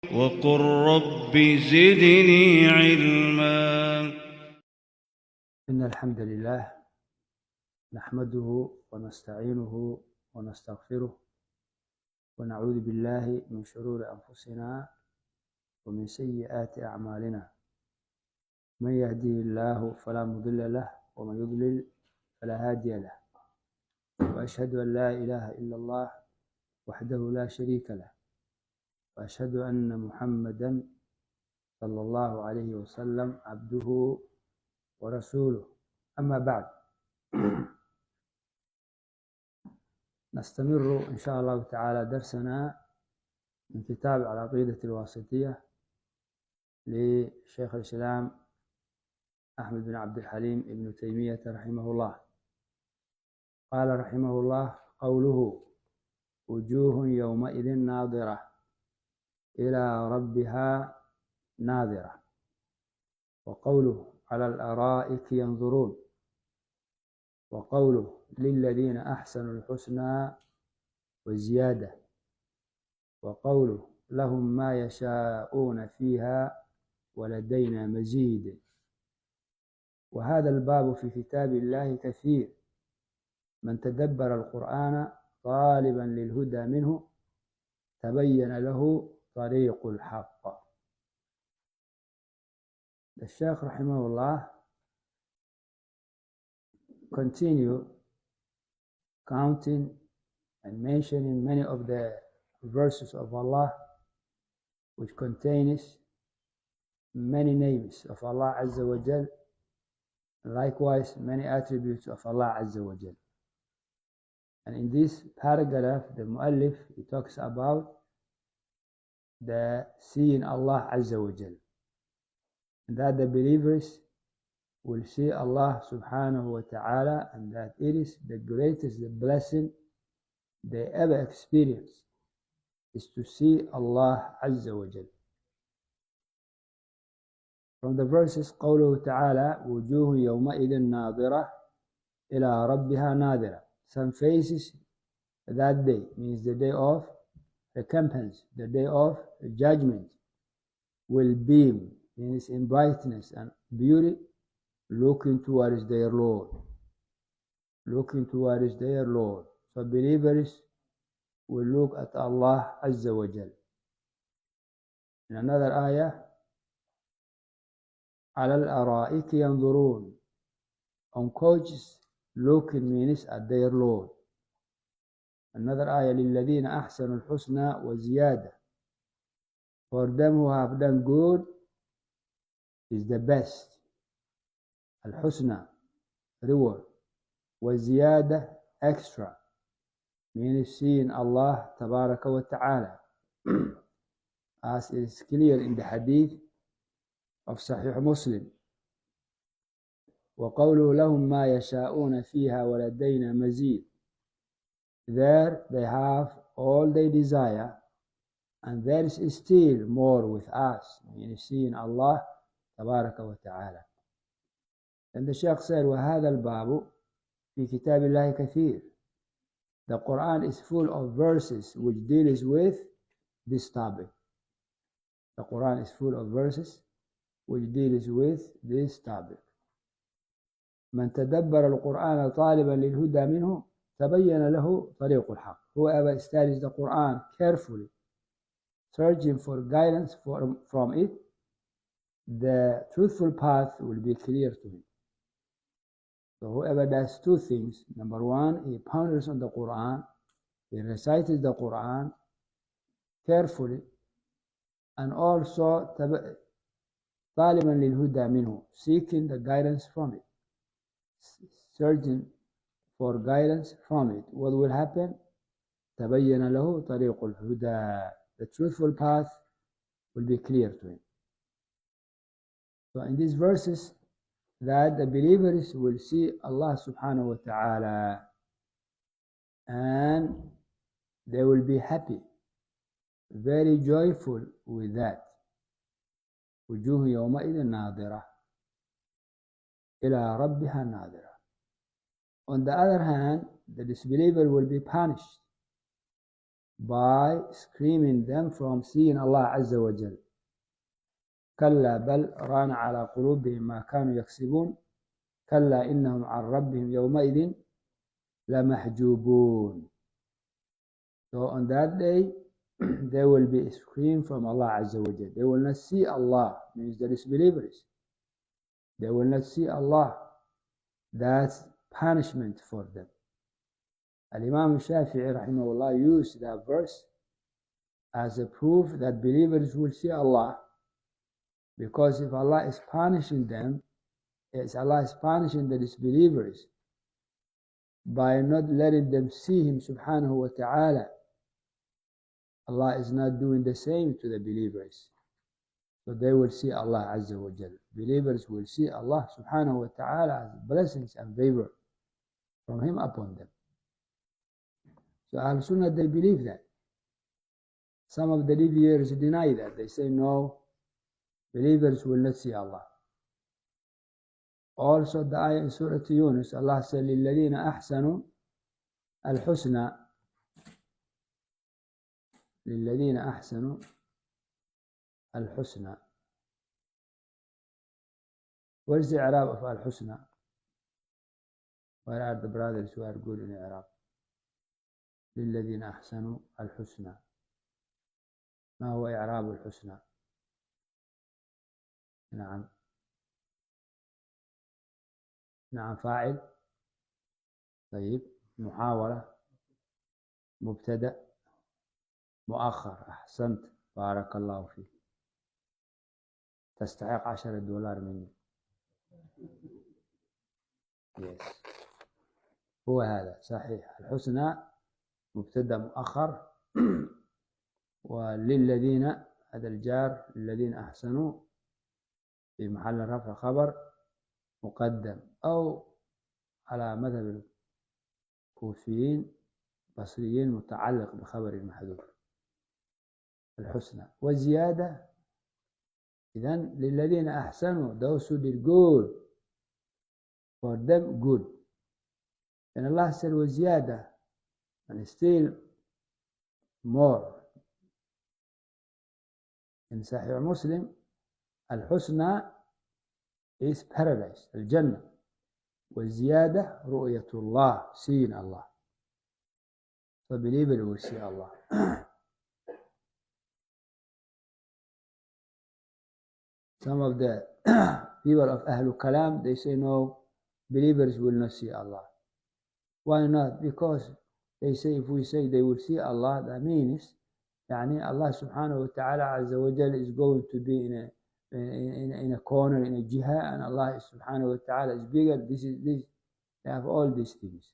وقل رب زدني علما. إن الحمد لله نحمده ونستعينه ونستغفره ونعوذ بالله من شرور أنفسنا ومن سيئات أعمالنا. من يهديه الله فلا مضل له ومن يضلل فلا هادي له، وأشهد أن لا إله إلا الله وحده لا شريك له، وأشهد أن محمدا صلى الله عليه وسلم عبده ورسوله. أما بعد، نستمر إن شاء الله تعالى درسنا من كتاب العقيدة الواسطية لشيخ الإسلام أحمد بن عبد الحليم ابن تيمية رحمه الله. قال رحمه الله: قوله وجوه يومئذ ناظرة إلى ربها ناظرة، وقوله على الأرائك ينظرون، وقوله للذين أحسنوا الحسنى وزيادة، وقوله لهم ما يشاءون فيها ولدينا مزيد. وهذا الباب في كتاب الله كثير، من تدبر القرآن طالبا للهدى منه تبين له طريق الحق. الشيخ رحمه الله continue counting and mentioning many of the verses of Allah which contains many names of Allah Azza wa Jal, likewise many attributes of Allah Azza wa Jal. And in this paragraph, the Mu'allif, he talks about the seeing Allah Azza wa Jal, and that the believers will see Allah subhanahu wa ta'ala, and that it is the greatest blessing they ever experience is to see Allah Azza wa Jal. From the verses, قوله تعالى وجوه يومئذ ناظرة إلى ربها ناظرة. Some faces that day, means the day of recompense, the day of judgment, will beam, means in brightness and beauty, looking towards their Lord. Looking towards their Lord. So believers will look at Allah Azza wa Jal. In another ayah, على الأرائك ينظرون, on couches looking, means at their Lord. Another ayah, للذين أحسنوا الحسنى وزيادة, for them who have done good is the best. Al-Husna, reward. وزيادة, extra, means seeing Allah Tabaraka wa Ta'ala, as is clear in the hadith of Sahih Muslim. وقوله لهم ما يشاءون فيها ولدينا مزيد. There they have all they desire, and there is still more with us, meaning seeing Allah Tabaraka wa Ta'ala. And the Shaykh said, وهذا الباب في كتاب الله كثير. The Quran is full of verses which deals with this topic. The Quran is full of verses which deals with this topic. من تدبر القرآن طالبا للهدى منه تبين له طريق الحق. Whoever studies the Quran carefully, searching for guidance from it, the truthful path will be clear to him. So whoever does two things: number one, he ponders on the Quran, he recites the Quran carefully, and also طالبا للهدى منه, seeking the guidance from it, searching for guidance from it. What will happen? تبين له طريق الهدى. The truthful path will be clear to him. So in these verses, that the believers will see Allah subhanahu wa ta'ala, and they will be happy, very joyful with that. وجوه يومئذ ناظرة إلى ربها ناظرة. On the other hand, the disbeliever will be punished. by screening them from seeing Allah Azza wa Jal. كلا بل ران على قلوبهم ما كانوا يكسبون كلا إنهم عن ربهم يومئذ لمحجوبون. So on that day they will be screened from Allah Azza wa Jal. They will not see Allah, means the disbelievers. They will not see Allah. That's punishment for them. Al-Imam Shafi'i rahimahullah used that verse as a proof that believers will see Allah, because if Allah is punishing them, as Allah is punishing the disbelievers by not letting them see Him subhanahu wa ta'ala, Allah is not doing the same to the believers. So they will see Allah Azza wa Jal. Believers will see Allah subhanahu wa ta'ala as blessings and favor from Him upon them. So Al-Sunnah, they believe that. Some of the deviators deny that. They say no, believers will not see Allah. Also the ayah in Surah Yunus, Allah said, لِلَّذِينَ أَحْسَنُوا الْحُسْنَى لِلَّذِينَ أَحْسَنُوا الْحُسْنَى. Where's the Arab of Al-Husna? Where are the brothers who are good in Arab? لِلَّذِينَ أَحْسَنُوا الْحُسْنَى. ما هو إعراب الحسنى؟ نعم فاعل. طيب محاولة مبتدأ مؤخر. أحسنت، بارك الله فيك، تستحق $10 مني. yes. هو هذا صحيح. الحسنى مبتدأ مؤخر وللذين هذا الجار الذين أحسنوا في محل رفع خبر مقدم، أو على مذهب الكوفيين بصريين متعلق بخبر المحذوف الحسنى. والزيادة إذن للذين أحسنوا, those who did good, for them good. And Allah said وزيادة, and still more. In Sahih Muslim, الحسنى is paradise, الجنة. والزيادة رؤية الله, seeing Allah. So believer will see Allah. Some of the people of Ahlul Kalam, they say no, believers will not see Allah. Why not? Because they say if we say they will see Allah, that means يعني Allah subhanahu wa ta'ala azza wa jal is going to be in a corner, in a jihad, and Allah subhanahu wa ta'ala is bigger. This. They have all these things.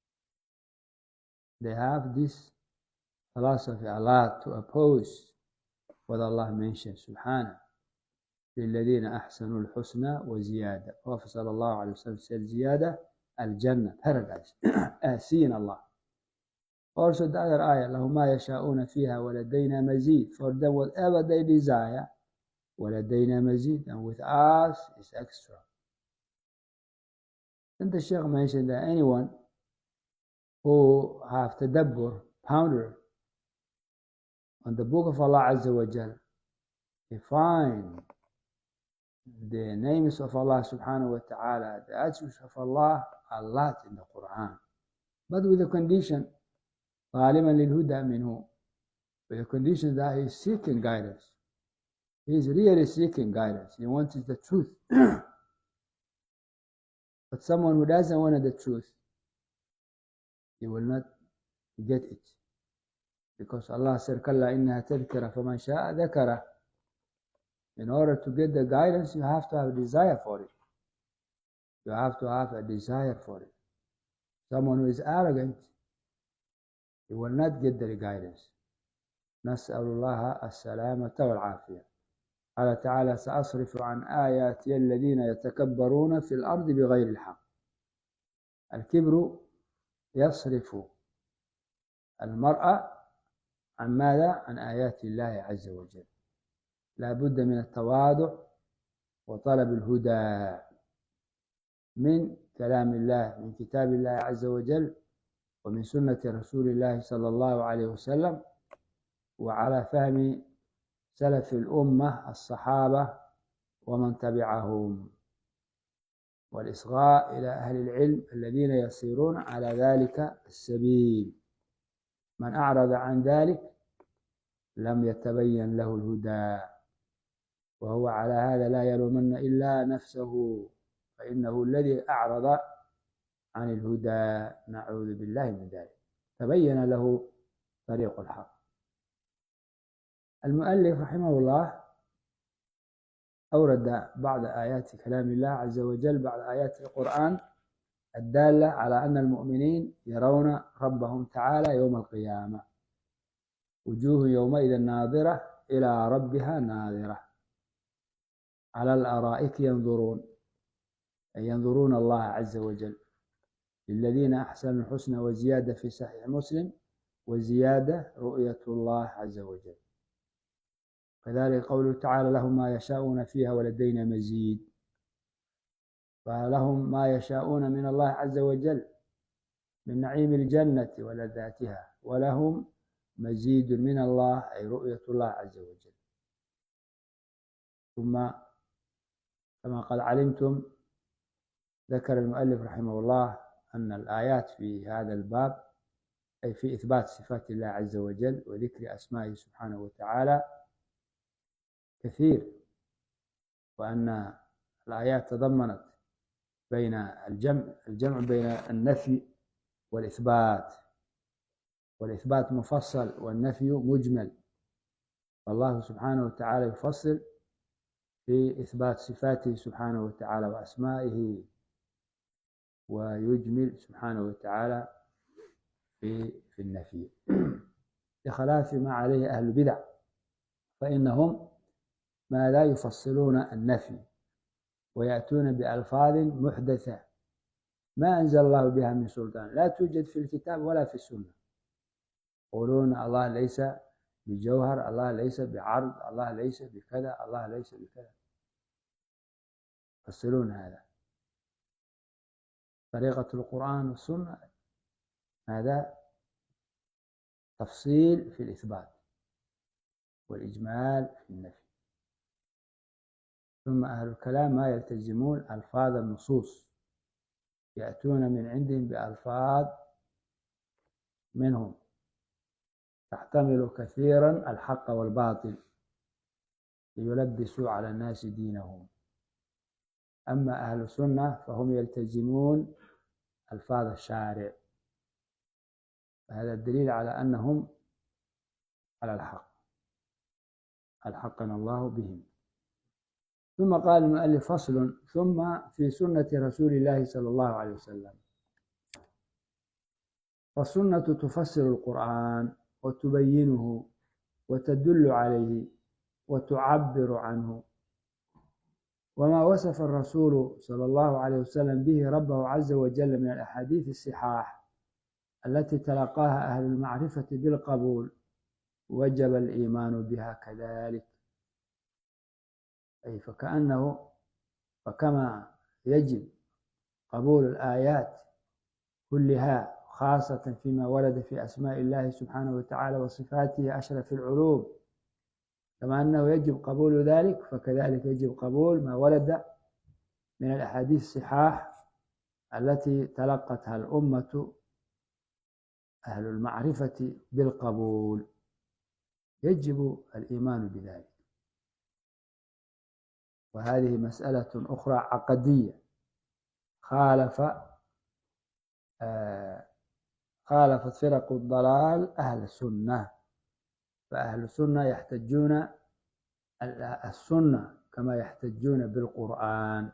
They have this philosophy Allah to oppose what Allah mentioned subhanahu. للذين أحسنوا الحسنى وزيادة. Prophet sallallahu alayhi wa sallam said زيادة الجنة, paradise, seeing Allah. Also the other ayah, لهم ما يشاءون فيها ولدينا مزيد. For them whatever they desire, ولدينا مزيد, and with us is extra. And the Shaykh mentioned that anyone who have tadabbur, ponder on the book of Allah Azza wa Jal, they find the names of Allah subhanahu wa ta'ala, the attributes of Allah, a lot in the Quran. But with the condition, طالما للهدى منه, with the condition that he is seeking guidance. He is really seeking guidance. He wants the truth. But someone who doesn't want the truth, he will not get it. Because Allah said, كَلَّا إِنَّهَا تَذْكِرَ فَمَنْ شَاءَ ذَكَرَ. In order to get the guidance, you have to have a desire for it. You have to have a desire for it. Someone who is arrogant, he will not get the guidance. نسأل الله السلامة والعافية. قال تعالى سأصرف عن آياتي الذين يتكبرون في الأرض بغير الحق. الكبر يصرف المرأة عن ماذا؟ عن آيات الله عز وجل. لا بد من التواضع وطلب الهدى من كلام الله، من كتاب الله عز وجل، ومن سنة رسول الله صلى الله عليه وسلم، وعلى فهم سلف الأمة الصحابة ومن تبعهم، والإصغاء إلى أهل العلم الذين يسيرون على ذلك السبيل. من أعرض عن ذلك لم يتبين له الهدى، وهو على هذا لا يلومن إلا نفسه، فإنه الذي أعرض عن الهدى، نعوذ بالله من ذلك، تبين له طريق الحق. المؤلف رحمه الله أورد بعض آيات كلام الله عز وجل، بعض آيات القرآن الدالة على أن المؤمنين يرون ربهم تعالى يوم القيامة، وجوه يومئذ ناظرة إلى ربها ناظرة، على الأرائك ينظرون، أي ينظرون الله عز وجل. للذين أحسنوا الحسنى وزيادة في صحيح مسلم، وزيادة رؤية الله عز وجل. كذلك قوله تعالى: لهم ما يشاءون فيها ولدينا مزيد، فلهم ما يشاءون من الله عز وجل من نعيم الجنة ولذاتها، ولهم مزيد من الله أي رؤية الله عز وجل. ثم كما قد علمتم ذكر المؤلف رحمه الله أن الآيات في هذا الباب أي في إثبات صفات الله عز وجل وذكر أسمائه سبحانه وتعالى كثير، وأن الآيات تضمنت بين الجمع بين النفي والإثبات، والإثبات مفصل والنفي مجمل، فالله سبحانه وتعالى يفصل في إثبات صفاته سبحانه وتعالى وأسمائه، ويجمل سبحانه وتعالى في النفي، بخلاف ما عليه أهل البدع، فإنهم ما لا يفصلون النفي ويأتون بألفاظ محدثة ما أنزل الله بها من سلطان، لا توجد في الكتاب ولا في السنة. يقولون الله ليس بجوهر، الله ليس بعرض، الله ليس بكذا، الله ليس بكذا، يفصلون هذا. طريقة القرآن والسنة هذا تفصيل في الإثبات والإجمال في النفي. ثم أهل الكلام ما يلتزمون ألفاظ النصوص، يأتون من عندهم بألفاظ منهم تحتمل كثيرا الحق والباطل ليلبسوا على الناس دينهم. أما أهل السنة فهم يلتزمون ألفاظ الشارع، هذا الدليل على أنهم على الحق، ألحقنا الله بهم. ثم قال المؤلف: فصل. ثم في سنة رسول الله صلى الله عليه وسلم. فالسنة تفسر القرآن وتبينه وتدل عليه وتعبر عنه، وما وصف الرسول صلى الله عليه وسلم به ربه عز وجل من الأحاديث الصحاح التي تلقاها أهل المعرفة بالقبول وجب الإيمان بها كذلك. أي فكما يجب قبول الآيات كلها، خاصة فيما ورد في أسماء الله سبحانه وتعالى وصفاته أشرف العلوم، كما أنه يجب قبول ذلك، فكذلك يجب قبول ما ورد من الأحاديث الصحاح التي تلقتها الأمة أهل المعرفة بالقبول، يجب الإيمان بذلك. وهذه مسألة أخرى عقدية خالفت فرق الضلال أهل السنة، فأهل السنة يحتجون السنة كما يحتجون بالقرآن،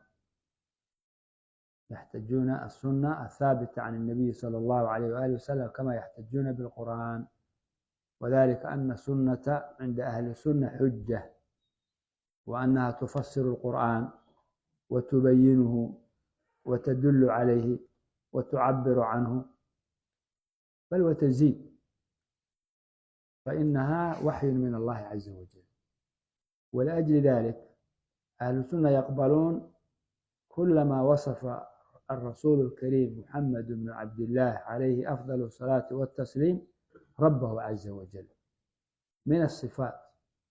يحتجون السنة الثابتة عن النبي صلى الله عليه وآله وسلم كما يحتجون بالقرآن، وذلك أن السنة عند أهل السنة حجة، وأنها تفسر القرآن وتبينه وتدل عليه وتعبر عنه، بل وتزيد، فإنها وحي من الله عز وجل. ولأجل ذلك أهل السنة يقبلون كل ما وصف الرسول الكريم محمد بن عبد الله عليه أفضل الصلاة والتسليم ربه عز وجل، من الصفات،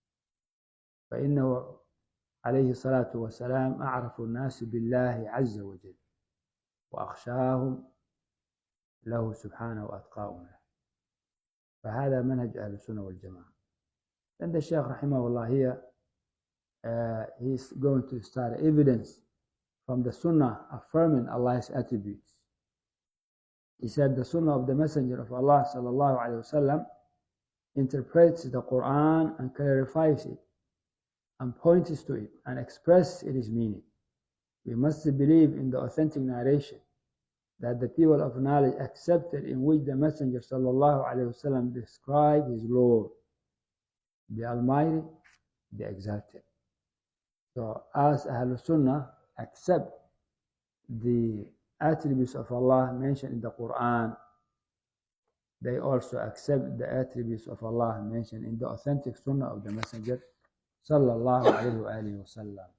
فإنه عليه الصلاة والسلام أعرف الناس بالله عز وجل وأخشاهم له سبحانه وأتقاهم له. فهذا منهج أهل السنة والجماعة. عند الشيخ رحمه الله here he's going to start evidence from the Sunnah affirming Allah's attributes. He said the Sunnah of the Messenger of Allah sallallahu alaihi wasallam interprets the Quran and clarifies it and points to it and expresses its meaning. We must believe in the authentic narration that the people of knowledge accepted, in which the Messenger sallallahu alaihi wasallam described his Lord, the Almighty, the Exalted. So as Ahlul Sunnah accept the attributes of Allah mentioned in the Quran, they also accept the attributes of Allah mentioned in the authentic Sunnah of the Messenger sallallahu alayhi wa alihi wa sallam.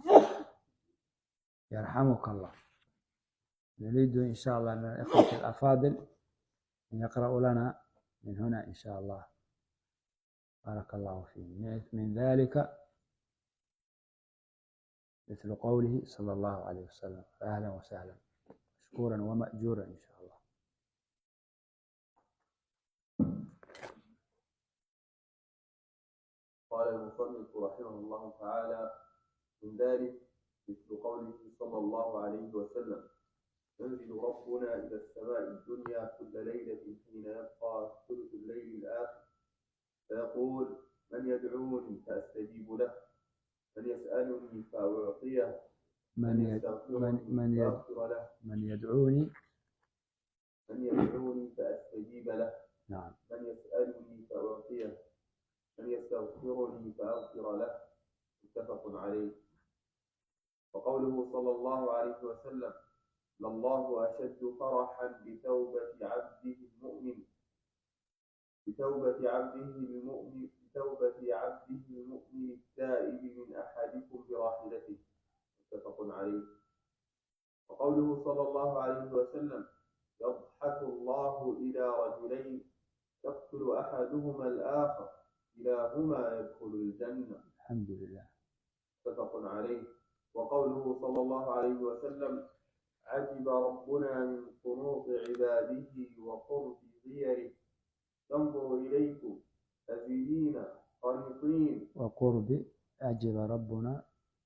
يرحمك الله. نريد إن شاء الله من الإخوة الأفاضل أن يقرأوا لنا من هنا إن شاء الله. بارك الله فيهم. من ذلك مثل قوله صلى الله عليه وسلم. أهلا وسهلا، مشكورا ومأجورا إن شاء الله. قال المصنف رحمه الله تعالى: من ذلك مثل قوله صلى الله عليه وسلم: ينزل ربنا إلى السماء الدنيا كل ليلة حين يبقى ثلث الليل الآخر فيقول: من يدعوني فأستجيب له، من يسألني فأعطيه، من يستغفرني فأغفر له، من يدعوني فأستجيب له، نعم، من يسألني فأعطيه، من يستغفرني فأغفر له. متفق عليه. وقوله صلى الله عليه وسلم: لله أشد فرحا بتوبة عبده المؤمن التائب من أحدكم براحلته. متفق عليه. وقوله صلى الله عليه وسلم: يضحك الله إلى رجلين يقتل أحدهما الآخر كلاهما يدخل الجنة. الحمد لله. متفق عليه. وقوله صلى الله عليه وسلم: عجب ربنا من قنوط عباده وقرب غيره، ينظر إليكم أذلين قانطين. وقرب عجب ربنا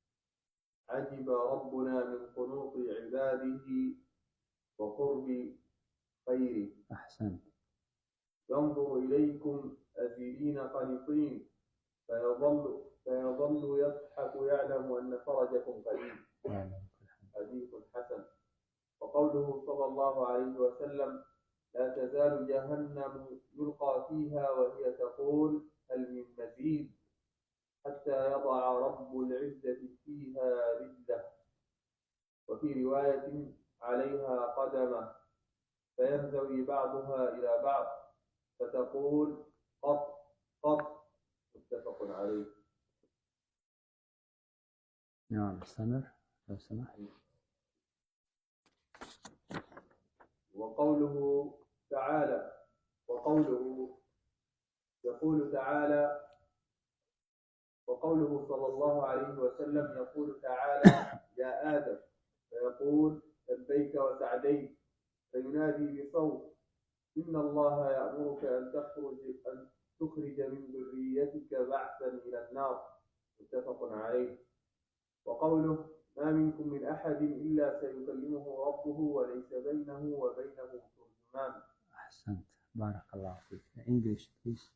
من قنوط عباده وقرب خيره. أحسنت. ينظر إليكم أذلين قانطين فيظل يضحك يعلم أن فرجكم قريب. حديث حسن. وقوله صلى الله عليه وسلم: لا تزال جهنم يلقى فيها وهي تقول: هل من مزيد، حتى يضع رب العزة فيها رجله، وفي رواية: عليها قدمه، فينزوي بعضها إلى بعض فتقول: قط قط. متفق عليه. نعم، استمر لو سمحت. وقوله صلى الله عليه وسلم يقول تعالى: يا آدم، فيقول: لبيك وسعديك، فينادي بصوت: إن الله يأمرك أن تخرج من ذريتك بعثا إلى النار. متفق عليه. وقوله: ما منكم من أحد إلا سيكلمه ربه وليس بينه وبينه ترجمان. أحسنت، بارك الله فيك. English please.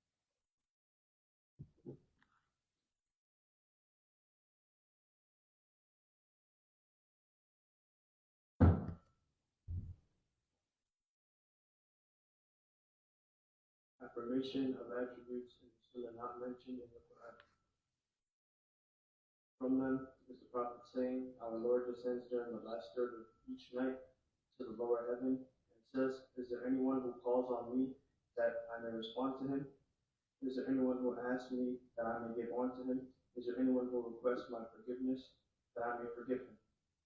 Affirmation of attributes in the Sunnah not mentioned in the Quran. From them is the Prophet saying, our Lord descends during the last third of each night to the lower heaven and says, is there anyone who calls on me that I may respond to him? Is there anyone who asks me that I may give on to him? Is there anyone who requests my forgiveness that I may forgive him?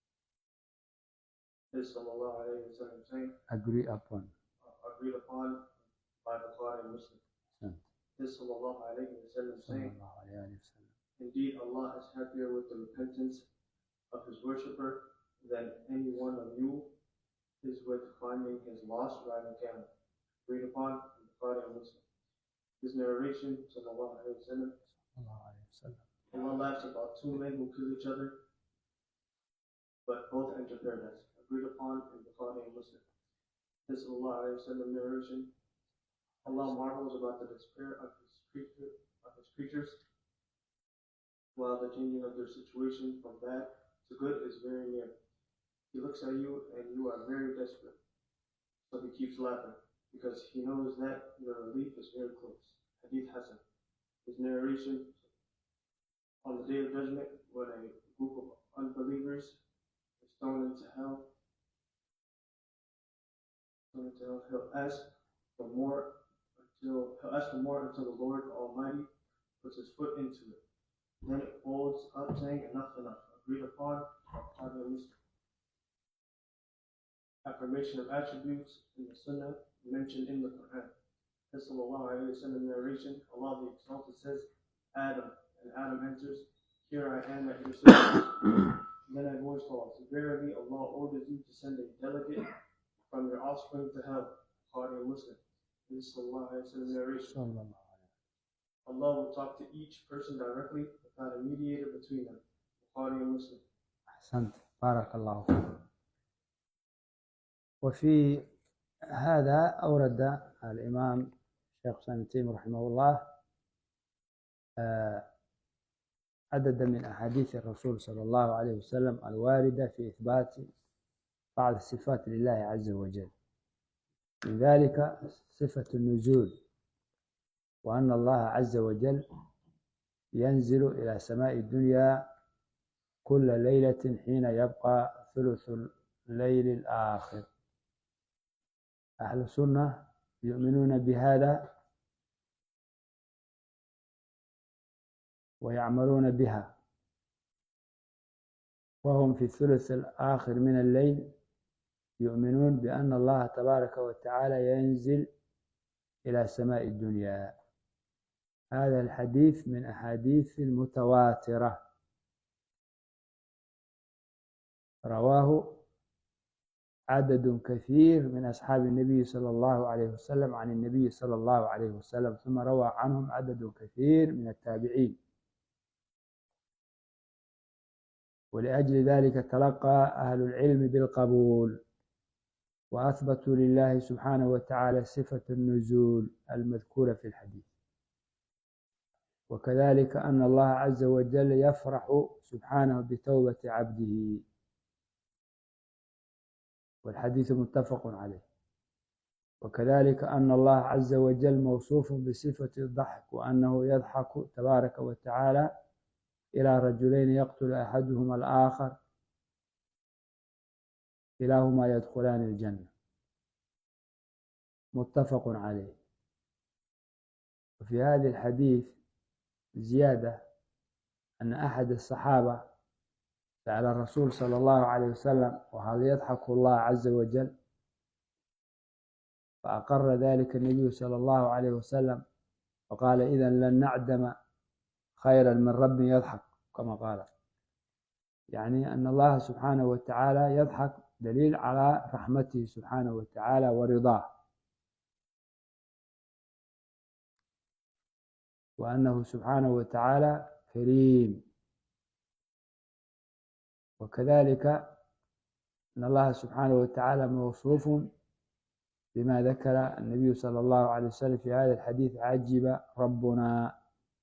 This sallallahu alayhi wa sallam saying, agreed upon by Bukhari and Muslim. His sallallahu alayhi wa sallam saying, sallallahu alayhi wa sallam. Indeed, Allah is happier with the repentance of His worshipper than any one of you is with finding his lost riding camel. Agreed upon in Bukhari and Muslim. His narration, sallallahu alayhi wa sallam, Allah laughs about two men who kill each other, but both enter paradise. Agreed upon in Bukhari and Muslim. His sallallahu alayhi wa sallam narration, Allah marvels about the despair of his creatures, while the changing of their situation from bad to good is very near. He looks at you and you are very desperate. So he keeps laughing, because he knows that your relief is very close. Hadith Hasan. His narration, on the day of judgment, when a group of unbelievers is thrown into hell, he'll ask for more until the Lord Almighty puts his foot into it. Then it folds up, saying, enough, enough. Agreed upon by the Muslim. Affirmation of attributes in the Sunnah mentioned in the Quran. His sallallahu alayhi wa sallam narration, Allah the Exalted says, Adam, and Adam answers, here I am at your service. Then a voice calls, verily Allah orders you to send a delegate from your offspring to hell. Bukhari and Muslim. His sallallahu alayhi wa sallam narration. Allah will talk to each person directly without a mediator between them. Bukhari and Muslim. أحسنت بارك الله فيك. وفي هذا أورد الإمام الشيخ ابن تيمية رحمه الله عددا من أحاديث الرسول صلى الله عليه وسلم الواردة في إثبات بعض الصفات لله عز وجل. من ذلك صفة النزول، وأن الله عز وجل ينزل إلى سماء الدنيا كل ليلة حين يبقى ثلث الليل الآخر. أهل السنة يؤمنون بهذا ويعملون بها، وهم في الثلث الآخر من الليل يؤمنون بأن الله تبارك وتعالى ينزل إلى سماء الدنيا. هذا الحديث من أحاديث متواترة رواه عدد كثير من أصحاب النبي صلى الله عليه وسلم عن النبي صلى الله عليه وسلم، ثم روى عنهم عدد كثير من التابعين. ولأجل ذلك تلقى أهل العلم بالقبول، وأثبتوا لله سبحانه وتعالى صفة النزول المذكورة في الحديث. وكذلك أن الله عز وجل يفرح سبحانه بتوبة عبده، والحديث متفق عليه. وكذلك أن الله عز وجل موصوف بصفة الضحك، وأنه يضحك تبارك وتعالى إلى رجلين يقتل أحدهما الآخر كلاهما يدخلان الجنة، متفق عليه. وفي هذا الحديث زيادة أن أحد الصحابة سأل الرسول صلى الله عليه وسلم وهل يضحك الله عز وجل؟ فأقر ذلك النبي صلى الله عليه وسلم وقال إذن لن نعدم خيرا من رب يضحك، كما قال. يعني أن الله سبحانه وتعالى يضحك دليل على رحمته سبحانه وتعالى ورضاه، وأنه سبحانه وتعالى كريم. وكذلك أن الله سبحانه وتعالى موصوف بما ذكر النبي صلى الله عليه وسلم في هذا الحديث عجب ربنا.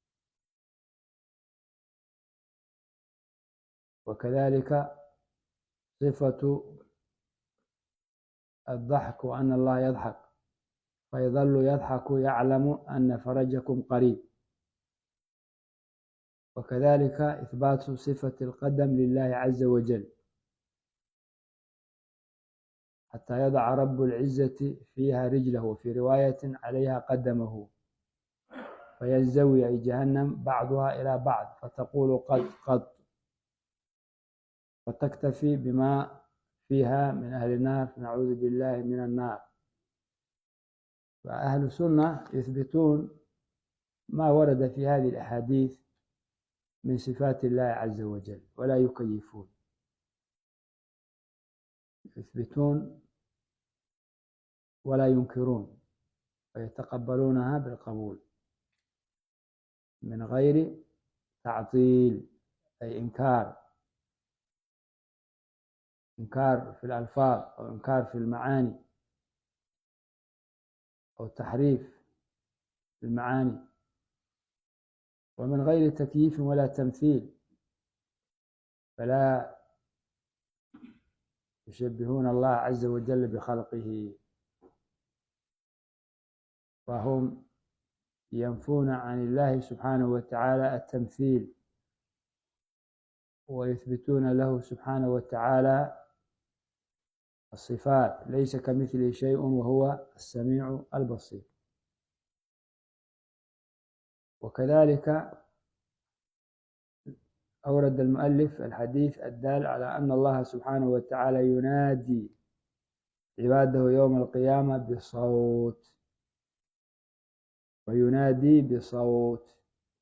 وكذلك صفة الضحك، وأن الله يضحك فيظل يضحك يعلم أن فرجكم قريب. وكذلك إثبات صفة القدم لله عز وجل، حتى يضع رب العزة فيها رجله، وفي رواية عليها قدمه، فينزوي أي جهنم بعضها إلى بعض فتقول قد قد، وتكتفي بما فيها من أهل النار، نعوذ بالله من النار. فأهل السنة يثبتون ما ورد في هذه الأحاديث من صفات الله عز وجل، ولا يكيفون، يثبتون ولا ينكرون، ويتقبلونها بالقبول من غير تعطيل، أي إنكار في الألفاظ أو إنكار في المعاني أو تحريف في المعاني، ومن غير تكييف ولا تمثيل، فلا يشبهون الله عز وجل بخلقه، وهم ينفون عن الله سبحانه وتعالى التمثيل، ويثبتون له سبحانه وتعالى الصفات، ليس كمثله شيء وهو السميع البصير. وكذلك أورد المؤلف الحديث الدال على أن الله سبحانه وتعالى ينادي عباده يوم القيامة بصوت، وينادي بصوت،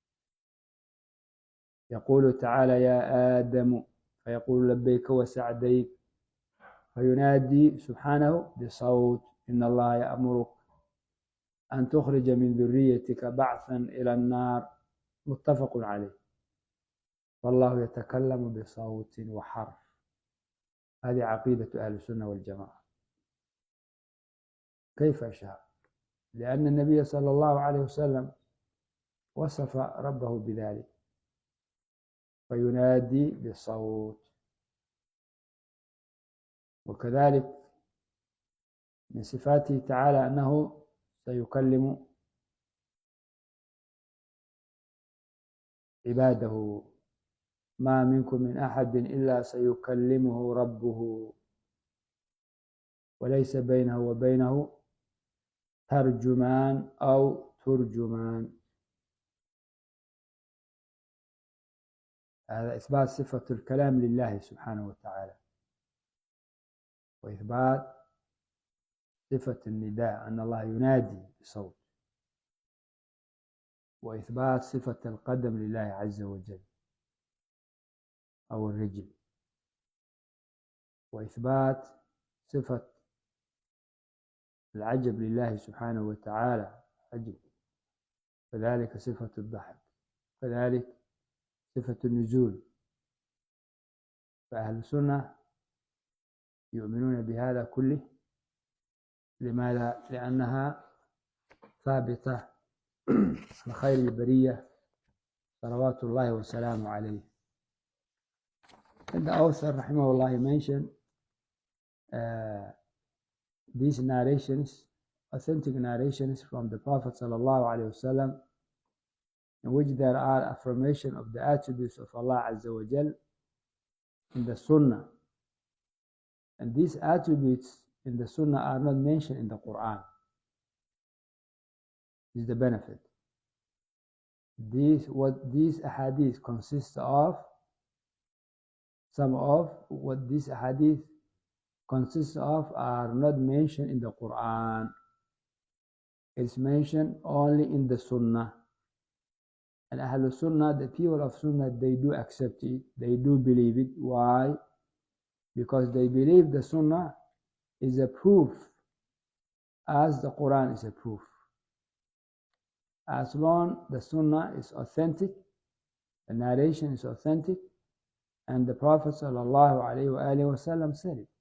يقول تعالى يا آدم، فيقول لبيك وسعديك، فينادي سبحانه بصوت إن الله يأمرك أن تخرج من ذريتك بعثا إلى النار، متفق عليه. والله يتكلم بصوت وحرف. هذه عقيدة أهل السنة والجماعة. كيف شاء؟ لأن النبي صلى الله عليه وسلم وصف ربه بذلك، فينادي بصوت. وكذلك من صفاته تعالى أنه سيكلم عباده، ما منكم من أحد إلا سيكلمه ربه، وليس بينه وبينه ترجمان أو ترجمان. هذا إثبات صفة الكلام لله سبحانه وتعالى، وإثبات صفة النداء أن الله ينادي بصوت، وإثبات صفة القدم لله عز وجل أو الرجل، وإثبات صفة العجب لله سبحانه وتعالى عجب، كذلك صفة الضحك، كذلك صفة النزول. فأهل السنة يؤمنون بهذا كله. لماذا؟ لأنها ثابتة عن خير البرية صلوات الله وسلامه عليه. And the author rahimahullah mentioned these narrations, authentic narrations from the Prophet sallallahu alaihi wasallam, in which there are affirmation of the attributes of Allah Azza wa Jal in the Sunnah. And these attributes in the Sunnah are not mentioned in the Quran. This is the benefit. What these ahadith consist of, some of what these ahadith consist of are not mentioned in the Quran. It's mentioned only in the Sunnah. And Ahlul Sunnah, the people of Sunnah, they do accept it, they do believe it. Why? Because they believe the Sunnah is a proof, as the Quran is a proof. As long the Sunnah is authentic, the narration is authentic, and the Prophet ﷺ said it.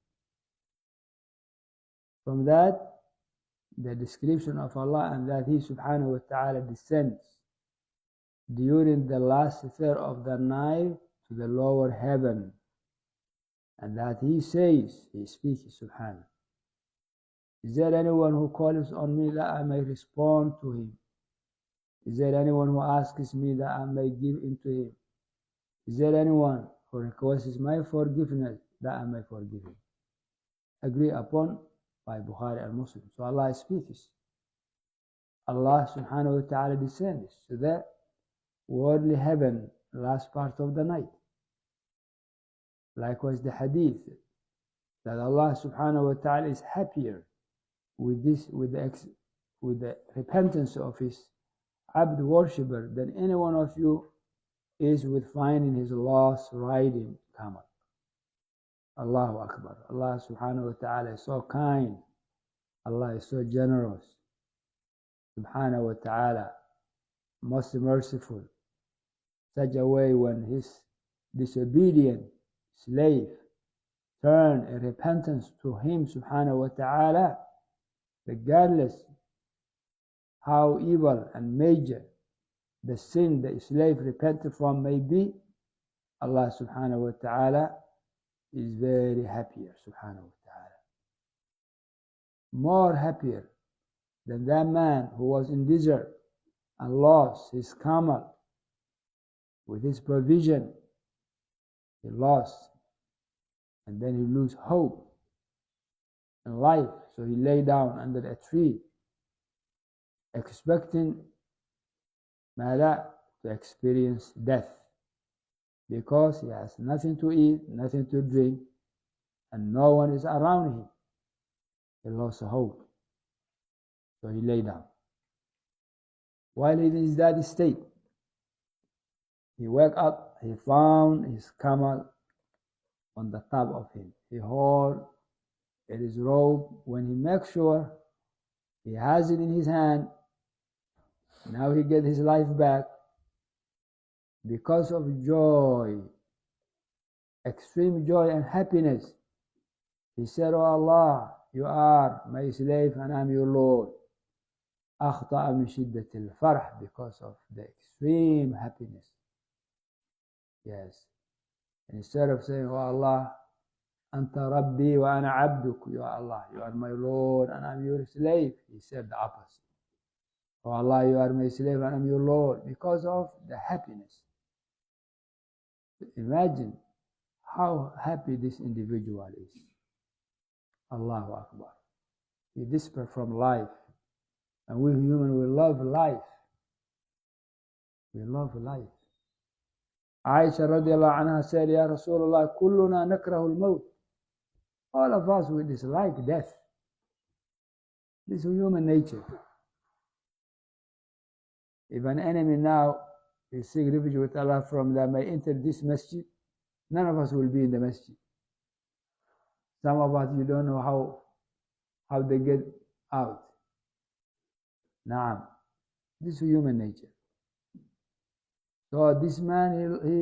From that, the description of Allah and that He subhanahu wa ta'ala descends during the last third of the night to the lower heaven, and that He says, He speaks subhanahu. Is there anyone who calls on me that I may respond to him? Is there anyone who asks me that I may give into him? Is there anyone who requests my forgiveness that I may forgive him? Agreed upon by Bukhari and Muslim. So Allah speaks. Allah subhanahu wa ta'ala descends to the worldly heaven, last part of the night. Likewise the hadith that Allah subhanahu wa ta'ala is happier with the repentance of His abd worshipper than any one of you is with finding his lost riding camel. Allahu Akbar. Allah subhanahu wa ta'ala is so kind. Allah is so generous. Subhanahu wa ta'ala, most merciful. Such a way when his disobedient slave turn in repentance to him subhanahu wa ta'ala, regardless how evil and major the sin the slave repented from may be, Allah subhanahu wa ta'ala is very happier subhanahu wa ta'ala. More happier than that man who was in desert and lost his camel with his provision. He lost, and then he lose hope in life, so he lay down under a tree expecting to experience death, because he has nothing to eat, nothing to drink, and no one is around him. He lost hope, so he lay down. While he is in that state, he woke up, he found his camel on the top of him. He hold his robe. When he makes sure he has it in his hand, now he gets his life back. Because of joy, extreme joy and happiness, he said, "Oh Allah, you are my slave and I'm your Lord." أخطأ من شدة الفرح, because of the extreme happiness. Yes. And instead of saying, "Oh Allah, Anta Rabbi wa ana abduk," you are Allah, you are my Lord and I'm your slave, he said the opposite. "Oh Allah, you are my slave and I'm your Lord," because of the happiness. Imagine how happy this individual is. Allahu Akbar. He desperate from life. And we human, we love life. We love life. Aisha radiallahu anha said, "Ya Rasulullah, kulluna nakrahu al-maut." All of us, we dislike death. This is human nature. If an enemy now is seek refuge with Allah from that may enter this masjid, none of us will be in the masjid. Some of us, you don't know how they get out. Naam. This is human nature. So this man,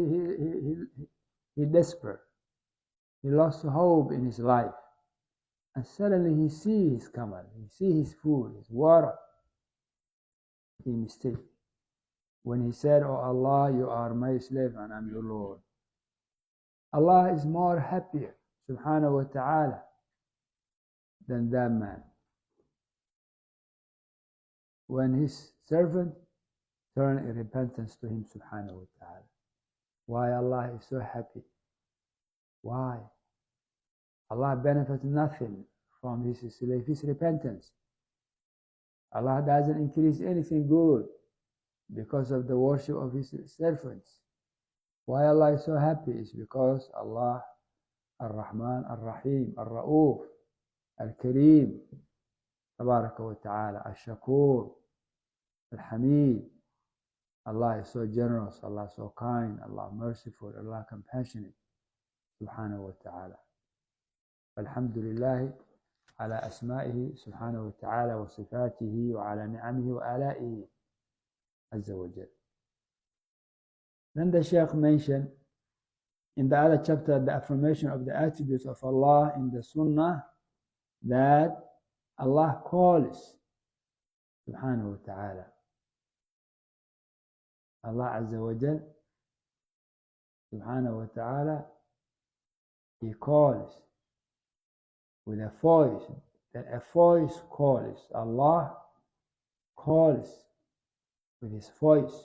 he desperate. He lost hope in his life. And suddenly he sees his camel, he sees his food, his water. He mistake. When he said, "Oh Allah, you are my slave and I'm your Lord." Allah is more happier, subhanahu wa ta'ala, than that man. When his servant turned in repentance to him, subhanahu wa ta'ala. Why Allah is so happy? Why? Allah benefits nothing from his slave, his repentance. Allah doesn't increase anything good because of the worship of his servants. Why Allah is so happy is because Allah Ar-Rahman, Ar-Rahim, Ar-Ra'uf, Al-Kareem, Tabaraka wa ta'ala, Al-Shakur, Al-Hamid. Allah is so generous, Allah is so kind, Allah merciful, Allah compassionate, subhanahu wa ta'ala. Alhamdulillah ala asma'ihi subhanahu wa ta'ala wa sifatihi wa ala ni'amihi wa ala'ihi azza wa jal. Then the Shaykh mentioned in the other chapter the affirmation of the attributes of Allah in the Sunnah, that Allah calls subhanahu wa ta'ala. Allah azza wa jal subhanahu wa ta'ala, he calls with a voice, that a voice calls. Allah calls with his voice.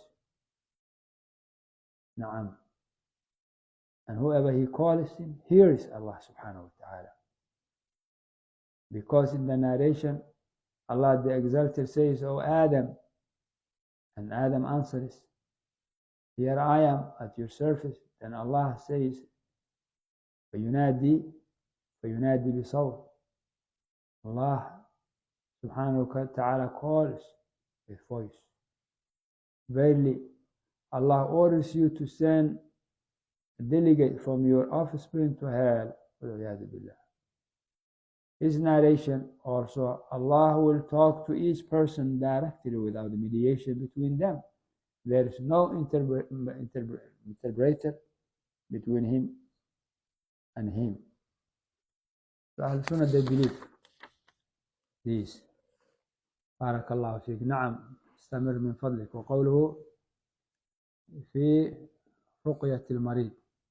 Na'am. And whoever he calls him hears Allah subhanahu wa ta'ala. Because in the narration, Allah the Exalted says, "O Adam," and Adam answers, "Here I am at your service." Then Allah says, فَيُنَادِي بِصَوْتٍ. Allah subhanahu wa ta'ala calls with voice. Verily, Allah orders you to send a delegate from your offspring to hell. His narration also, Allah will talk to each person directly without mediation between them. There is no interpreter between him and him. So Ahl Sunnah, they believe this. بارك الله فيك. نعم، استمر من فضلك. وقوله في رقية المريض.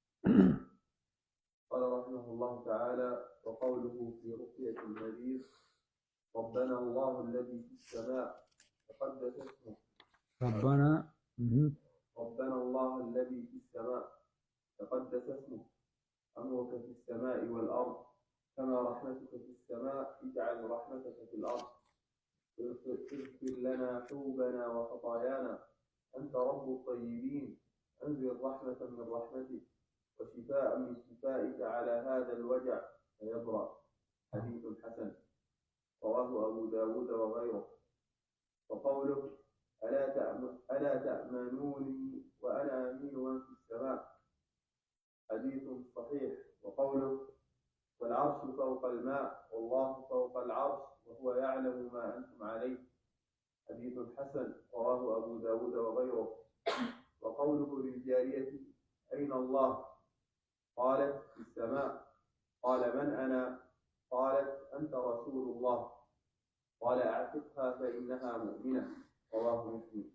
قال رحمه الله تعالى: وقوله في رقية المريض: ربنا الله الذي في السماء تقدس اسمه. ربنا الله الذي في السماء تقدس اسمه، أمرك في السماء والأرض، كما رحمتك في السماء اجعل رحمتك في الأرض، اغفر لنا حوبنا وخطايانا، أنت رب الطيبين، أنزل رحمة من رحمتك وشفاء من شفائك على هذا الوجع فيبرأ. حديث حسن رواه أبو داود وغيره. وقوله: ألا تأمنوني وأنا أمين من في السماء، حديث صحيح. وقوله: والعرش فوق الماء والله فوق العرش وهو يعلم ما أنتم عليه، حديث حسن رواه أبو داود وغيره. وقوله للجارية: أين الله؟ قالت: في السماء. قال: من أنا؟ قالت: أنت رسول الله. قال: أعتقها فإنها مؤمنة، رواه مسلم.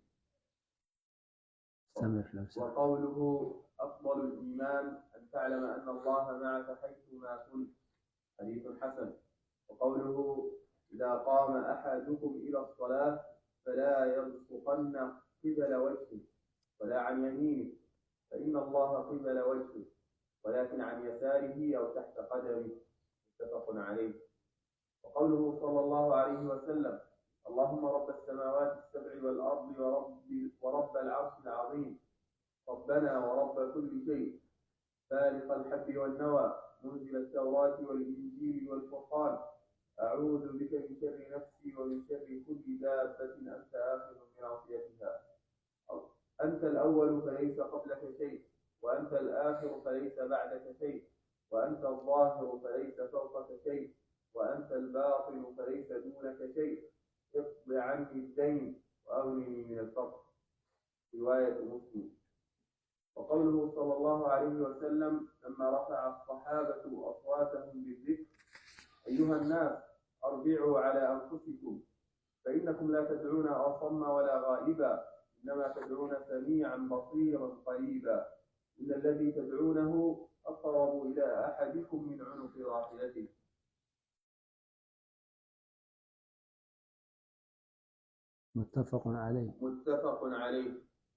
وقوله: أفضل الإيمان أن تعلم أن الله معك حيثما كنت، حديث حسن. وقوله: إذا قام أحدكم إلى الصلاة فلا يبصقن قبل وجهه ولا عن يمينه، فإن الله قبل وجهه، ولكن عن يساره أو تحت قدمه، متفق عليه. وقوله صلى الله عليه وسلم: اللهم رب السماوات السبع والأرض ورب العرش العظيم، ربنا ورب كل شيء، فالق الحب والنوى، منزل التوراة والإنجيل والفرقان، أعوذ بك من شر نفسي ومن شر كل دابة أنت آخذ بناصيتها، أنت الأول فليس قبلك شيء، وأنت الآخر فليس بعدك شيء، وأنت الظاهر فليس فوقك شيء، وأنت الباطن فليس دونك شيء، اقض عني الدين وأغنني من الفقر، رواية مسلم. وقوله صلى الله عليه وسلم لما رفع الصحابة أصواتهم بالذكر: أيها الناس أرجعوا على أنفسكم، فإنكم لا تدعون أصم ولا غائبا، إنما تدعون سميعا بصيرا قريبا، إن الذي تدعونه أقرب إلى أحدكم من عنق راحلته. متفق عليه.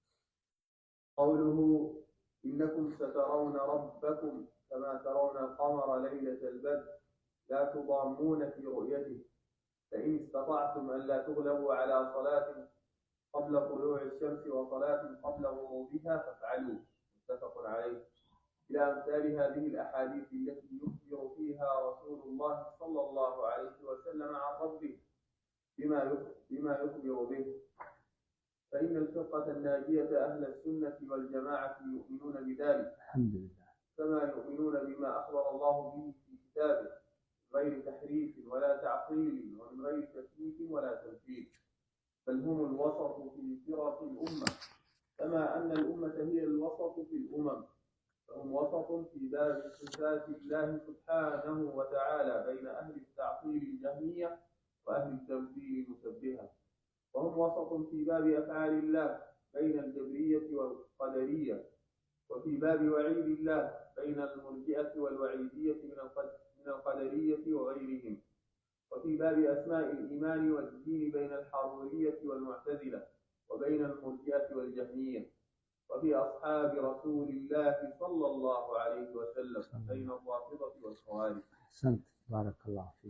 قوله: إنكم سترون ربكم كما ترون القمر ليلة البدر لا تضامون في رؤيته، فإن استطعتم ألا تغلبوا على صلاة قبل طلوع الشمس وصلاة قبل غروبها فافعلوا، متفق عليه. إلى أمثال هذه الأحاديث التي يخبر فيها رسول الله صلى الله عليه وسلم عن ربه بما يخبر به. فإن الفرقة الناجية أهل السنة والجماعة يؤمنون بذلك، الحمد لله، كما يؤمنون بما أخبر الله به في كتابه من غير تحريف ولا تعطيل ومن غير تكييف ولا تمثيل، بل هم الوسط في فرق الأمة، كما أن الأمة هي الوسط في الأمم، فهم وسط في باب صفات الله سبحانه وتعالى بين أهل التعطيل الجهمية وأهل التمثيل المشبهة، وهم وسط في باب أفعال الله بين الجبرية والقدرية، وفي باب وعيد الله بين المرجئة والوعيدية من القدرية وغيرهم، وفي باب أسماء الإيمان والدين بين الحرورية والمعتزلة وبين المرجئة والجهمية، وفي أصحاب رسول الله صلى الله عليه وسلم بين الرافضة والخوارج. أحسنت، بارك الله فيك.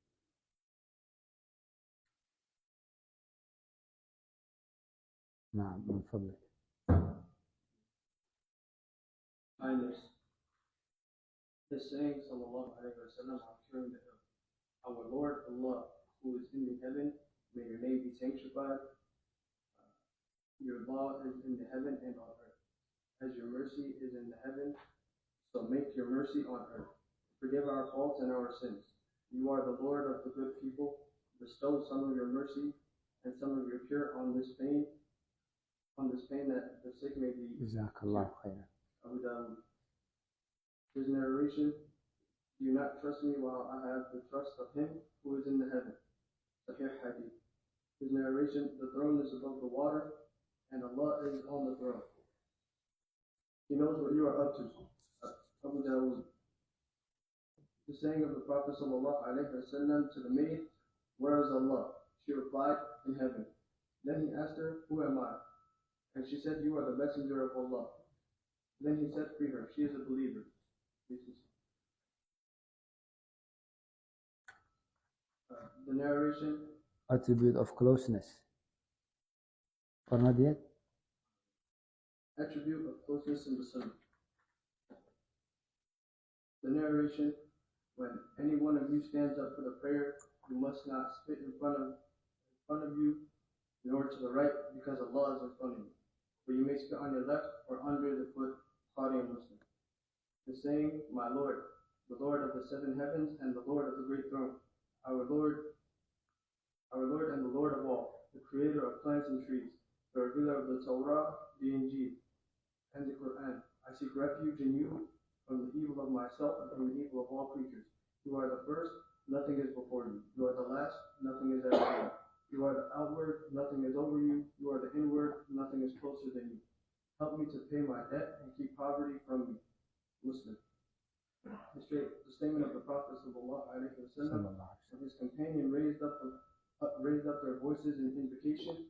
نعم، من فضلك. The saying sallallahu alayhi wa sallam are carrying to him: Our Lord Allah, who is in the heaven, may your name be sanctified. Your law is in the heaven and on earth. As your mercy is in the heaven, so make your mercy on earth. Forgive our faults and our sins. You are the Lord of the good people. Bestow some of your mercy and some of your cure on this pain that the sick may be. Jazakallah khairan. Abu Dawud. His narration, do not trust me while I have the trust of him who is in the heaven. Sahih Hadith. His narration, the throne is above the water, and Allah is on the throne. He knows what you are up to. Abu Dawud. The saying of the Prophet ﷺ to the maid, where is Allah? She replied, in heaven. Then he asked her, who am I? And she said, you are the messenger of Allah. Then he said, free her. She is a believer. The narration, Attribute of closeness. Or not yet? attribute of closeness in the Sunnah. The narration, when any one of you stands up for the prayer, you must not spit in front of you, nor to the right, because Allah is in front of you. But you may spit on your left or under the foot, Bukhari and Muslim. The saying, my Lord, the Lord of the seven heavens and the Lord of the great throne, our Lord and the Lord of all, the creator of plants and trees, the revealer of the Torah, the Injil, and the Quran. I seek refuge in you from the evil of myself and from the evil of all creatures. You are the first, nothing is before you. You are the last, nothing is after you. You are the outward, nothing is over you. You are the inward, nothing is closer than you. Help me to pay my debt and keep poverty from me. Muslim. The statement of the Prophet ﷺ of his companion raised up their voices in invocation.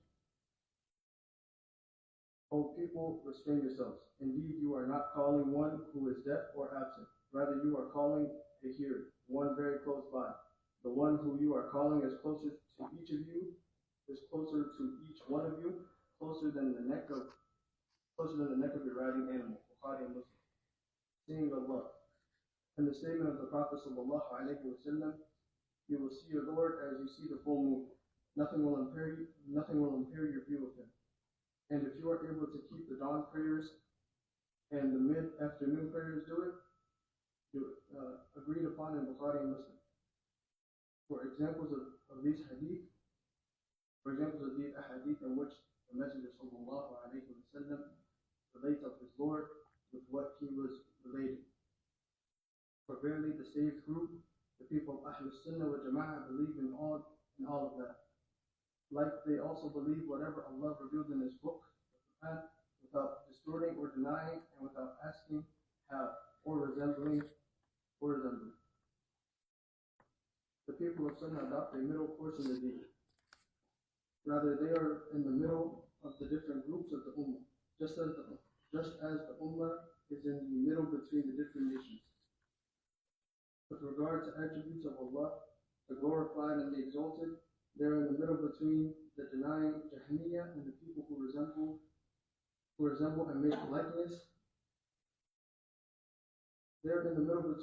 O people, restrain yourselves. Indeed, you are not calling one who is deaf or absent. Rather, you are calling a hearer, one very close by. The one who you are calling is closer to each of you, is closer to each one of you, closer than the neck of your riding animal. Bukhari and Muslim. Seeing Allah. And the statement of the Prophet ﷺ, you will see your Lord as you see the full moon. Nothing will impair your view of him. And if you are able to keep the dawn prayers and the mid-afternoon prayers, do it. Agreed upon in Bukhari and Muslim. For examples of these ahadith in which the Messenger ﷺ relates of his Lord with what he was relating. For verily the saved group, the people of Ahlus Sunnah wa Jama'ah, believe in all of that. Like they also believe whatever Allah revealed in his book, the Quran, without distorting or denying, and without asking how or resembling. The people of Sunnah adopt a middle course in the deen. Rather, they are in the middle of the different groups of the Ummah, just as the Ummah is in the middle between the different nations. With regard to attributes of Allah, the glorified and the exalted, they are in the middle between the denying Jahmiyyah and the people who resemble and make likeness. They are in the middle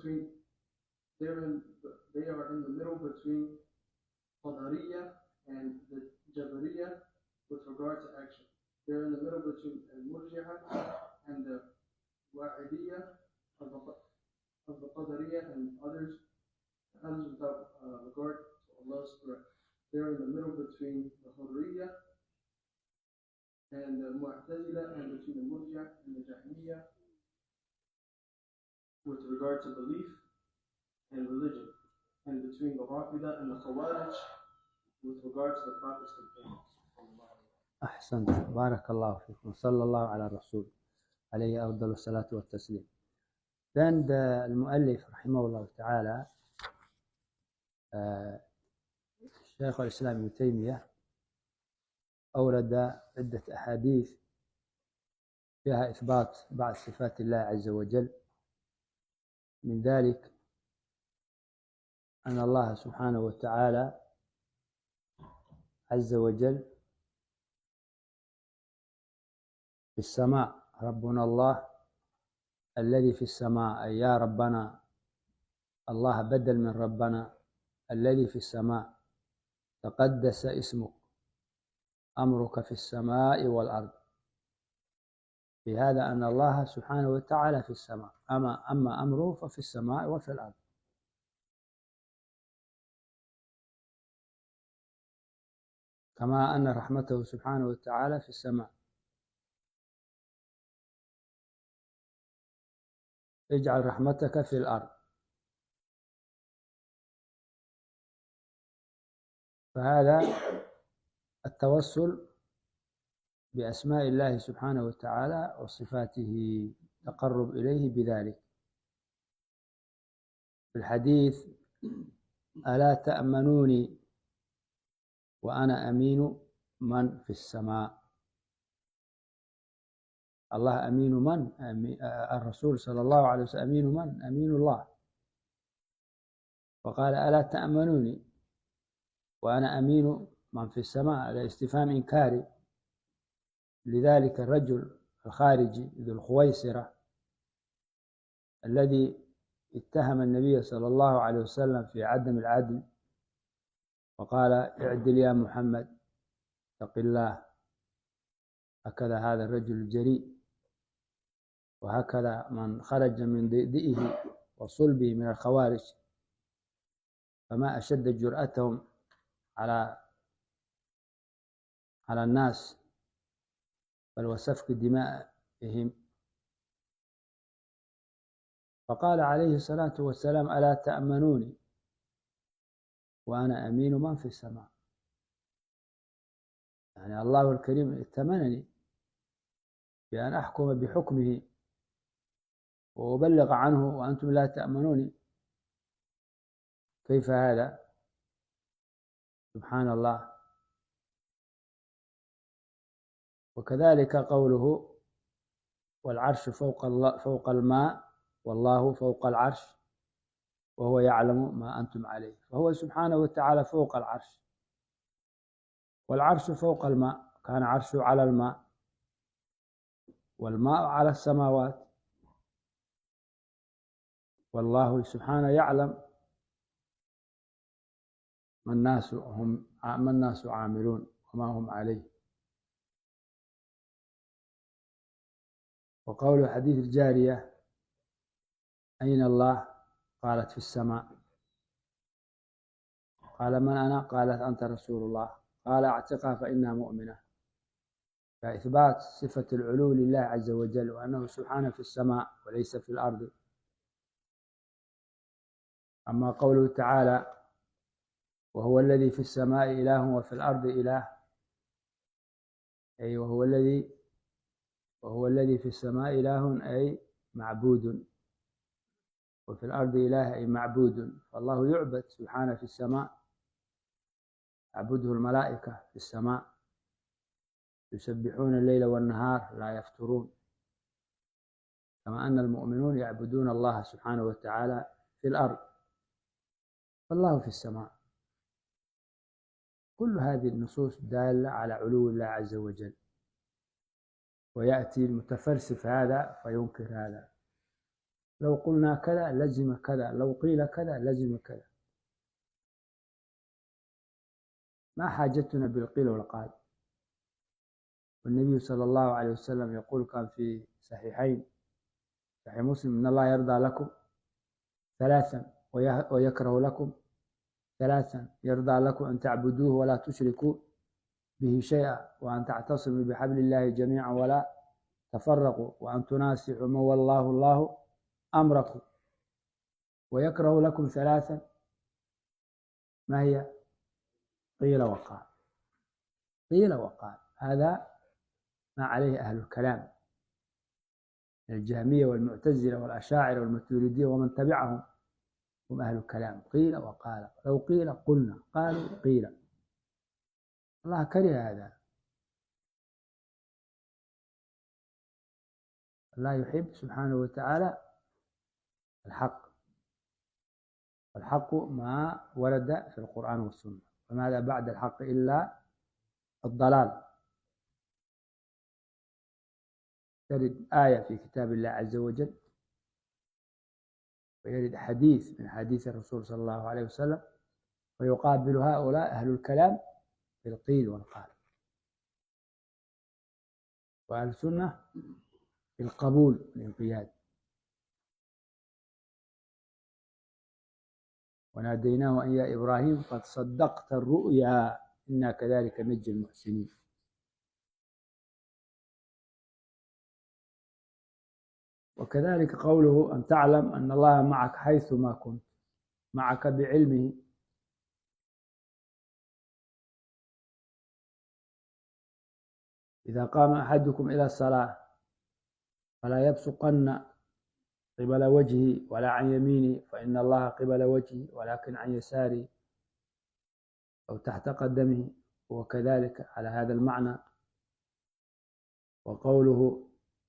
between Qadariyah and the Jabariyah with regard to action. They are in the middle between Al-Murji'ah and the Wa'idiyah of the Qadariyah and others without regard to Allah's threat. They are in the middle between the Hurriyyah and the Mu'tazila, and between the Murji'ah and the Jahmiyyah with regard to belief and religion, and between the Rafidah and the Khawarij with regard to the Prophet's companions. أحسنت بارك الله فيكم صلى الله على الرسول عليه أفضل الصلاة والتسليم. Then the المؤلف رحمه الله تعالى شيخ الإسلام ابن تيمية أورد عدة أحاديث فيها إثبات بعض صفات الله عز وجل. من ذلك أن الله سبحانه وتعالى عز وجل في السماء. ربنا الله الذي في السماء، أي يا ربنا. الله بدل من ربنا الذي في السماء. تقدس اسمك، أمرك في السماء والأرض. في هذا أن الله سبحانه وتعالى في السماء، أما أمره ففي السماء وفي الأرض. كما أن رحمته سبحانه وتعالى في السماء. اجعل رحمتك في الأرض. فهذا التوسل بأسماء الله سبحانه وتعالى وصفاته، تقرب إليه بذلك. في الحديث: ألا تأمنوني وأنا أمين من في السماء. الله أمين من؟ الرسول صلى الله عليه وسلم أمين من؟ أمين الله. وقال: ألا تأمنوني وأنا أمين من في السماء. هذا استفهام إنكاري. لذلك الرجل الخارجي ذو الخويصرة الذي اتهم النبي صلى الله عليه وسلم في عدم العدل، وقال: اعدل يا محمد، اتق الله. هكذا هذا الرجل الجريء، وهكذا من خرج من ضئه وصلبه من الخوارج، فما أشد جرأتهم على الناس، بل وسفك دمائهم. فقال عليه الصلاة والسلام: ألا تأمنوني وأنا أمين من في السماء. يعني الله الكريم ائتمنني بأن أحكم بحكمه وأبلغ عنه وأنتم لا تأمنوني. كيف هذا؟ سبحان الله. وكذلك قوله: والعرش فوق الماء والله فوق العرش وهو يعلم ما أنتم عليه. فهو سبحانه وتعالى فوق العرش، والعرش فوق الماء، كان عرشه على الماء والماء على السماوات. والله سبحانه يعلم ما الناس عاملون وما هم عليه. وقول حديث الجارية: أين الله؟ قالت: في السماء. قال: من أنا؟ قالت: أنت رسول الله. قال: اعتقها فإنها مؤمنة. فإثبات صفة العلو لله عز وجل، وأنه سبحانه في السماء وليس في الأرض. أما قوله تعالى: وهو الذي في السماء إله وفي الأرض إله، أي وهو الذي في السماء إله أي معبود، وفي الأرض إله أي معبود. فالله يعبد سبحانه في السماء، تعبده الملائكة في السماء، يسبحون الليل والنهار لا يفترون، كما أن المؤمنون يعبدون الله سبحانه وتعالى في الأرض، فالله في السماء. كل هذه النصوص دالة على علو الله عز وجل. ويأتي المتفلسف هذا فينكر هذا: لو قلنا كذا لزم كذا، لو قيل كذا لزم كذا. ما حاجتنا بالقيل والقال؟ والنبي صلى الله عليه وسلم يقول، كان في صحيح مسلم: إن الله يرضى لكم ثلاثا ويكره لكم ثلاثا: يرضى لكم أن تعبدوه ولا تشركوا به شيئا، وأن تعتصموا بحبل الله جميعا ولا تفرقوا، وأن تناصحوا من والله الله أمركم. ويكره لكم ثلاثا: ما هي؟ قيل وقال. قيل وقال، هذا ما عليه أهل الكلام، الجهمية والمعتزلة والأشاعرة والماتريدية ومن تبعهم، هم أهل الكلام. قيل وقال، لو قيل قلنا، قالوا قيل. الله كره هذا. الله يحب سبحانه وتعالى الحق، والحق ما ورد في القرآن والسنة، وماذا بعد الحق إلا الضلال. ترد آية في كتاب الله عز وجل، ويرد حديث من حديث الرسول صلى الله عليه وسلم، ويقابل هؤلاء أهل الكلام بالقيل والقال. وأهل السنة القبول والانقياد. وناديناه أن يا إبراهيم قد صدقت الرؤيا إنا كذلك نجزي المحسنين. وكذلك قوله أن تعلم أن الله معك حيثما كنت، معك بعلمه. إذا قام أحدكم إلى الصلاة فلا يبصقن قبل وجهه ولا عن يمينه فإن الله قبل وجهه، ولكن عن يساره أو تحت قدمه، وكذلك على هذا المعنى. وقوله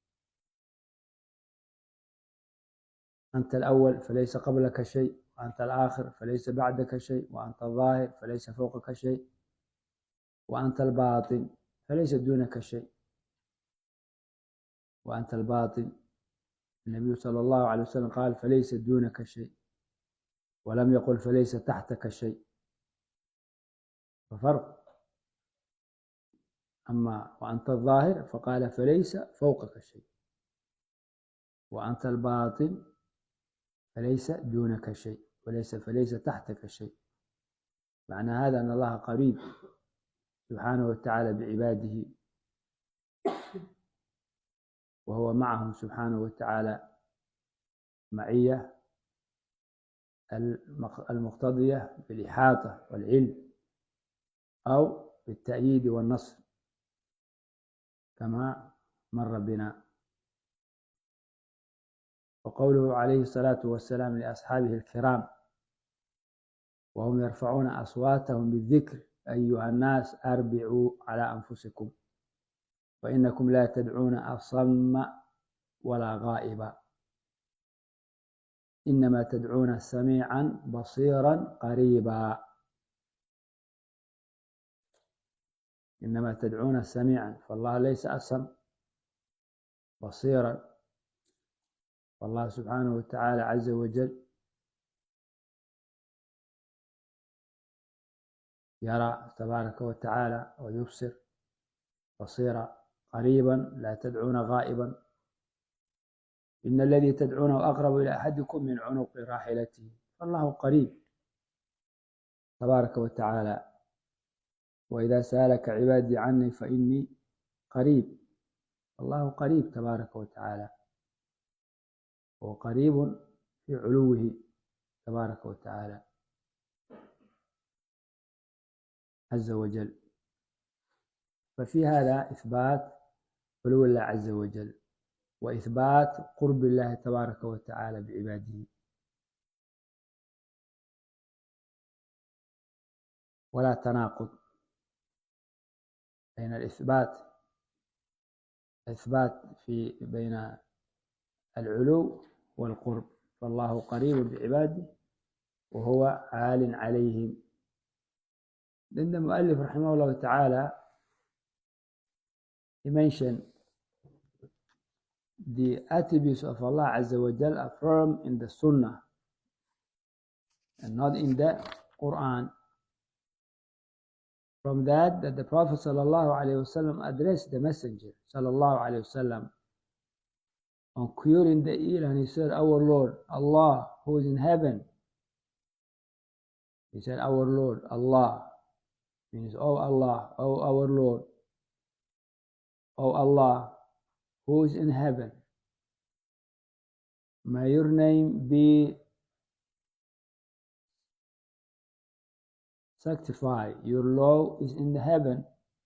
أنت الأول فليس قبلك شيء، وأنت الآخر فليس بعدك شيء، وأنت الظاهر فليس فوقك شيء، وأنت الباطن فليس دونك شيء. وأنت الباطن، النبي صلى الله عليه وسلم قال فليس دونك شيء، ولم يقل فليس تحتك شيء، ففرق. أما وأنت الظاهر فقال فليس فوقك شيء، وأنت الباطن فليس دونك شيء، فليس تحتك شيء. معنى هذا أن الله قريب سبحانه وتعالى بعباده، وهو معهم سبحانه وتعالى معية المقتضية بالإحاطة والعلم أو بالتأييد والنصر كما مر بنا. وقوله عليه الصلاة والسلام لأصحابه الكرام وهم يرفعون أصواتهم بالذكر أيها الناس أربعوا على أنفسكم فإنكم لا تدعون أصم ولا غائبا، إنما تدعون سميعا بصيرا قريبا. إنما تدعون سميعا، فالله ليس أصم، بصيرا، والله سبحانه وتعالى عز وجل يرى تبارك وتعالى ويبصر بصيرا. قريبا لا تدعون غائبا، إن الذي تدعونه أقرب إلى أحدكم من عنق راحلته، فالله قريب تبارك وتعالى. وإذا سألك عبادي عني فإني قريب، الله قريب تبارك وتعالى، وقريب في علوه تبارك وتعالى عز وجل. ففي هذا إثبات علو الله عز وجل وإثبات قرب الله تبارك وتعالى بعباده، ولا تناقض بين الإثبات في بين العلو والقرب، فالله قريب بعباده وهو عال عليهم. لأن المؤلف رحمه الله تعالى he mentioned the attributes of Allah Azza wa Jal affirmed in the Sunnah and not in the Quran. From that the Prophet sallallahu alaihi wasallam addressed the Messenger sallallahu alaihi wasallam on curing the ill, and he said, "Our Lord, Allah, who is in heaven." He said, "Our Lord, Allah," means, "Oh Allah, oh our Lord, oh Allah, who is in heaven, may your name be sanctified. Your law is in the heaven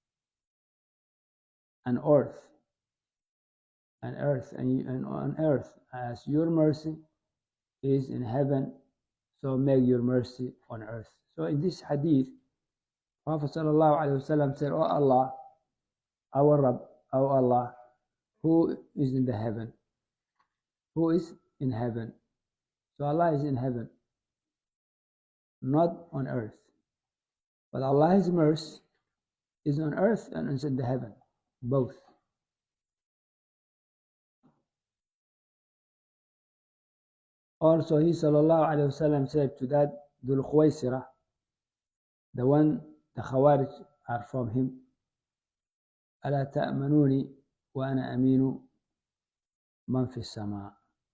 and earth, and on earth, as your mercy is in heaven, so make your mercy on earth." So in this hadith, Prophet sallallahu alaihi wasallam said, "Oh Allah, our Rabb, oh Allah, who is in the heaven, who is in heaven." So Allah is in heaven, not on earth. But Allah's mercy is on earth and is in the heaven, both. Also, he sallallahu alaihi wasallam said to that Dhul Khuwaisira, the one the Khawarij are from him, "Ala ta'manuni wa ana aminu." man fi as-sama'.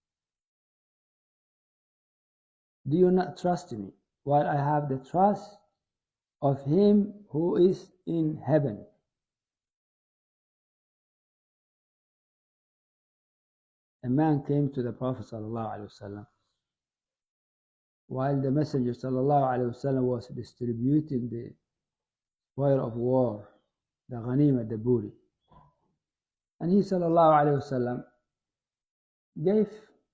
Do you not trust me while I have the trust of him who is in heaven? A man came to the Prophet ﷺ while the Messenger ﷺ was distributing the spoil of war, the ghanima, the booty. And he ﷺ gave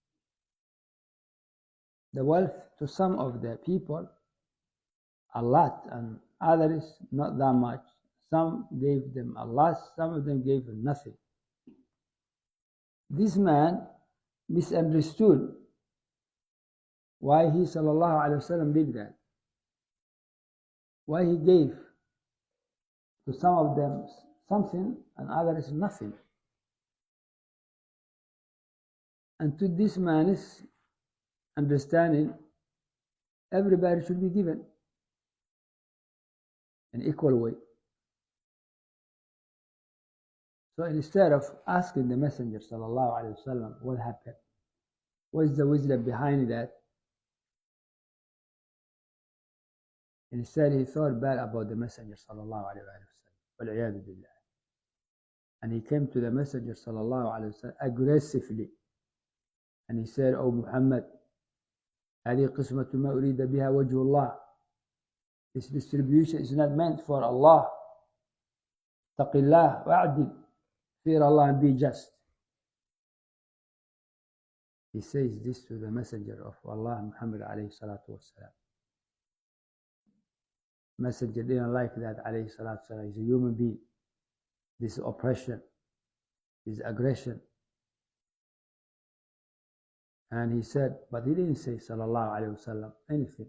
the wealth to some of the people, a lot, and others not that much. Some gave them a lot, some of them gave them nothing. This man misunderstood why he ﷺ did that, why he gave to some of them something and others nothing. And to this man's understanding, everybody should be given an equal way. So instead of asking the Messenger ﷺ what happened, what is the wisdom behind that, instead he thought bad about the Messenger ﷺ, and he came to the Messenger ﷺ aggressively, and he said, "O Muhammad, هذه قسمة ما أريد بها وجه الله. This distribution is not meant for Allah. اتق الله وأعدل. Fear Allah and be just." He says this to the Messenger of Allah, Muhammad alayhi salatu wasalam. Messenger didn't like that, alayhi salatu wasalam. He's a human being. This is oppression, this is aggression. And he said, but he didn't say sallallahu alayhi wasallam anything.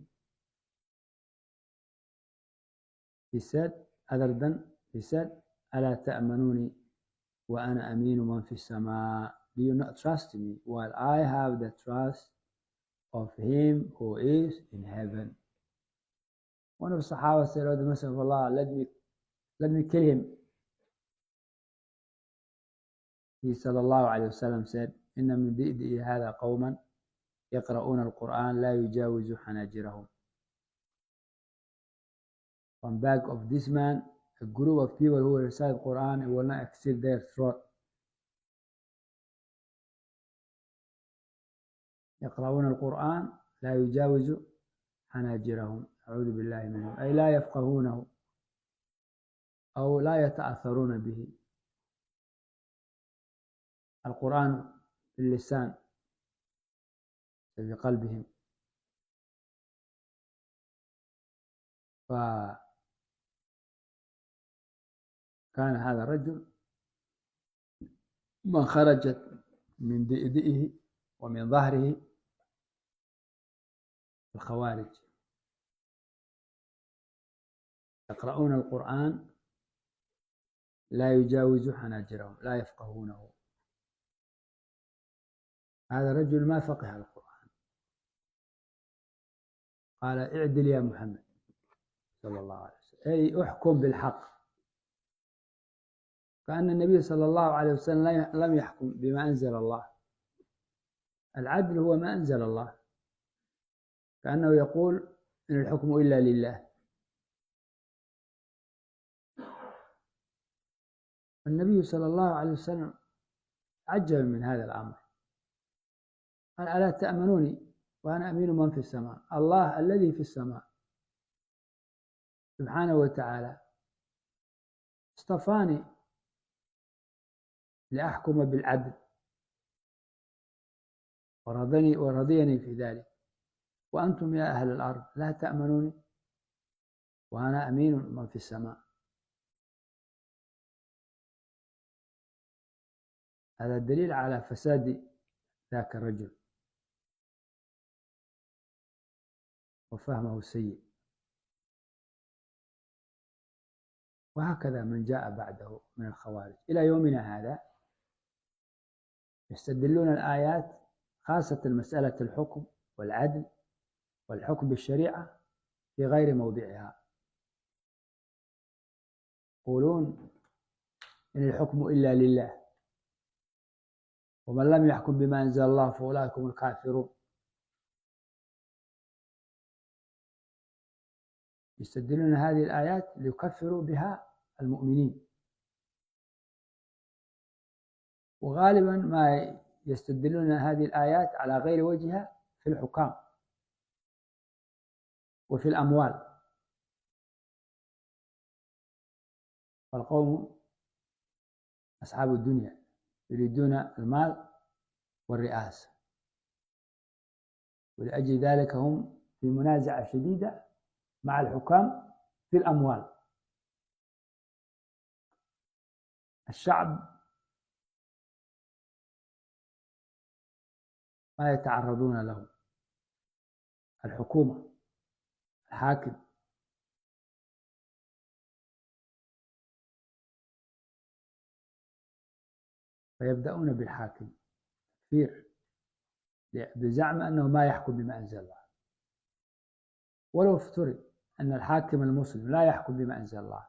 He said, other than, he said, ألا تأمنوني وأنا أمين من في السماء. Do you not trust me while I have the trust of him who is in heaven? One of the Sahaba said, "Oh, the Messenger of Allah, let me kill him." He sallallahu alayhi wasallam said, إن من ذئب هذا قوما يقرؤون القرآن لا يجاوز حناجرهم. From back of this man, a group of people who recite Quran, it will not exceed their throat. يقرؤون القرآن لا يجاوز حناجرهم. أعوذ بالله منهم. أي لا يفقهونه أو لا يتأثرون به. القرآن في اللسان في قلبهم. فكان هذا الرجل من خرجت من دئدئه ومن ظهره الخوارج يقرؤون القرآن لا يجاوز حناجرهم لا يفقهونه. هذا الرجل ما فقه القرآن. قال اعدل يا محمد صلى الله عليه وسلم، أي احكم بالحق. كأن النبي صلى الله عليه وسلم لم يحكم بما أنزل الله. العدل هو ما أنزل الله. كأنه يقول إن الحكم إلا لله. النبي صلى الله عليه وسلم عجب من هذا الأمر. قال ألا تأمنوني وأنا أمين من في السماء. الله الذي في السماء سبحانه وتعالى اصطفاني لأحكم بالعدل ورضيني في ذلك، وأنتم يا أهل الأرض لا تأمنوني وأنا أمين من في السماء. هذا الدليل على فساد ذاك الرجل وفهمه السيء. وهكذا من جاء بعده من الخوارج إلى يومنا هذا يستدلون الآيات، خاصة مسألة الحكم والعدل والحكم بالشريعة في غير موضعها. يقولون إن الحكم إلا لله ومن لم يحكم بما أنزل الله فأولئك هم الكافرون. يستدلون هذه الآيات ليكفروا بها المؤمنين، وغالبا ما يستدلون هذه الآيات على غير وجهها في الحكام وفي الأموال. فالقوم أصحاب الدنيا يريدون المال والرئاسة، ولأجل ذلك هم في منازعة شديدة مع الحكام في الأموال. الشعب ما يتعرضون له، الحكومة الحاكم فيبدأون بالحاكم كثير بزعم أنه ما يحكم بما أنزل الله، ولو افترض أن الحاكم المسلم لا يحكم بما أنزل الله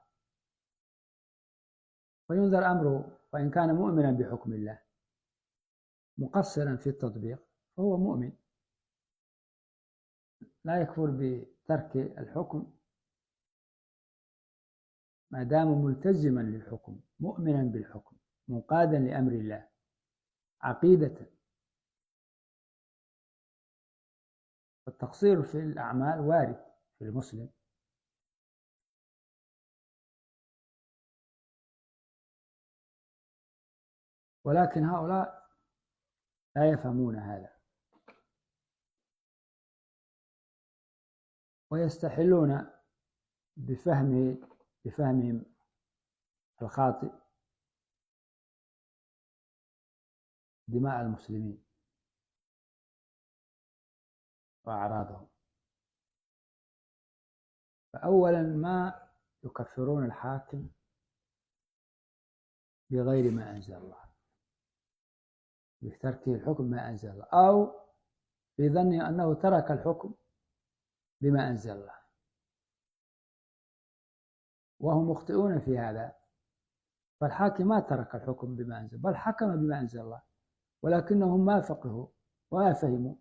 فينظر أمره، فإن كان مؤمنا بحكم الله مقصرا في التطبيق فهو مؤمن لا يكفر بترك الحكم ما دام ملتزما للحكم مؤمنا بالحكم منقادا لأمر الله عقيدة. التقصير في الأعمال وارد في المسلم، ولكن هؤلاء لا يفهمون هذا ويستحلون بفهمهم الخاطئ دماء المسلمين وأعراضهم. فأولا ما يكفرون الحاكم بغير ما أنزل الله، بتركه الحكم ما أنزل الله، أو في ظنه أنه ترك الحكم بما أنزل الله، وهم مخطئون في هذا. فالحاكم ما ترك الحكم بما أنزل، بل حكم بما أنزل الله، ولكنهم ما فقهوا وما فهموا.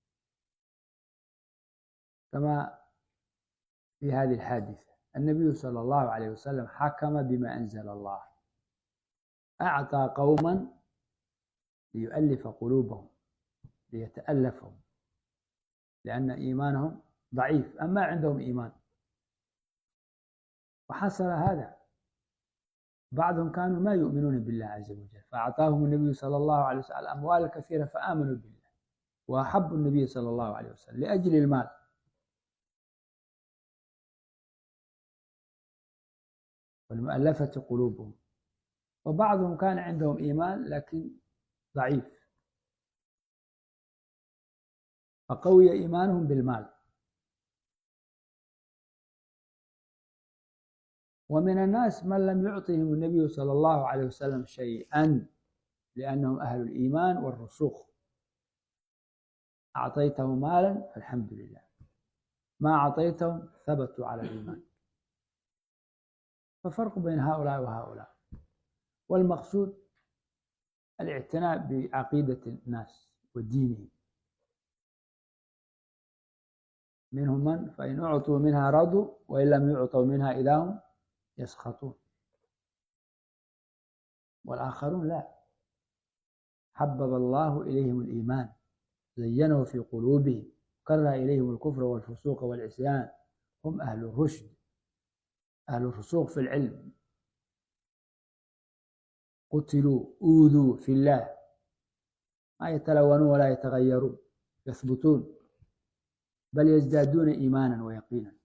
كما في هذه الحادثة النبي صلى الله عليه وسلم حكم بما أنزل الله، أعطى قوما ليؤلف قلوبهم ليتألفهم، لأن إيمانهم ضعيف أما عندهم إيمان. وحصل هذا، بعضهم كانوا ما يؤمنون بالله عز وجل فأعطاهم النبي صلى الله عليه وسلم الأموال الكثيرة فآمنوا بالله وأحبوا النبي صلى الله عليه وسلم لأجل المال. والمؤلفة قلوبهم. وبعضهم كان عندهم إيمان لكن ضعيف فقوي إيمانهم بالمال. ومن الناس من لم يعطهم النبي صلى الله عليه وسلم شيئا لأنهم أهل الإيمان والرسوخ، أعطيتهم مالا فالحمد لله، ما أعطيتهم ثبتوا على الإيمان. ففرق بين هؤلاء وهؤلاء. والمقصود الاعتناء بعقيدة الناس ودينهم. منهم من فإن أعطوا منها رضوا وإن لم يعطوا منها إذا هم يسخطون، والآخرون لا، حبب الله إليهم الإيمان زينه في قلوبهم كره إليهم الكفر والفسوق والعصيان، هم أهل الرشد أهل الرسوخ في العلم، قتلوا أوذوا في الله، ما يتلونون ولا يتغيرون، يثبتون بل يزدادون إيمانا ويقينا.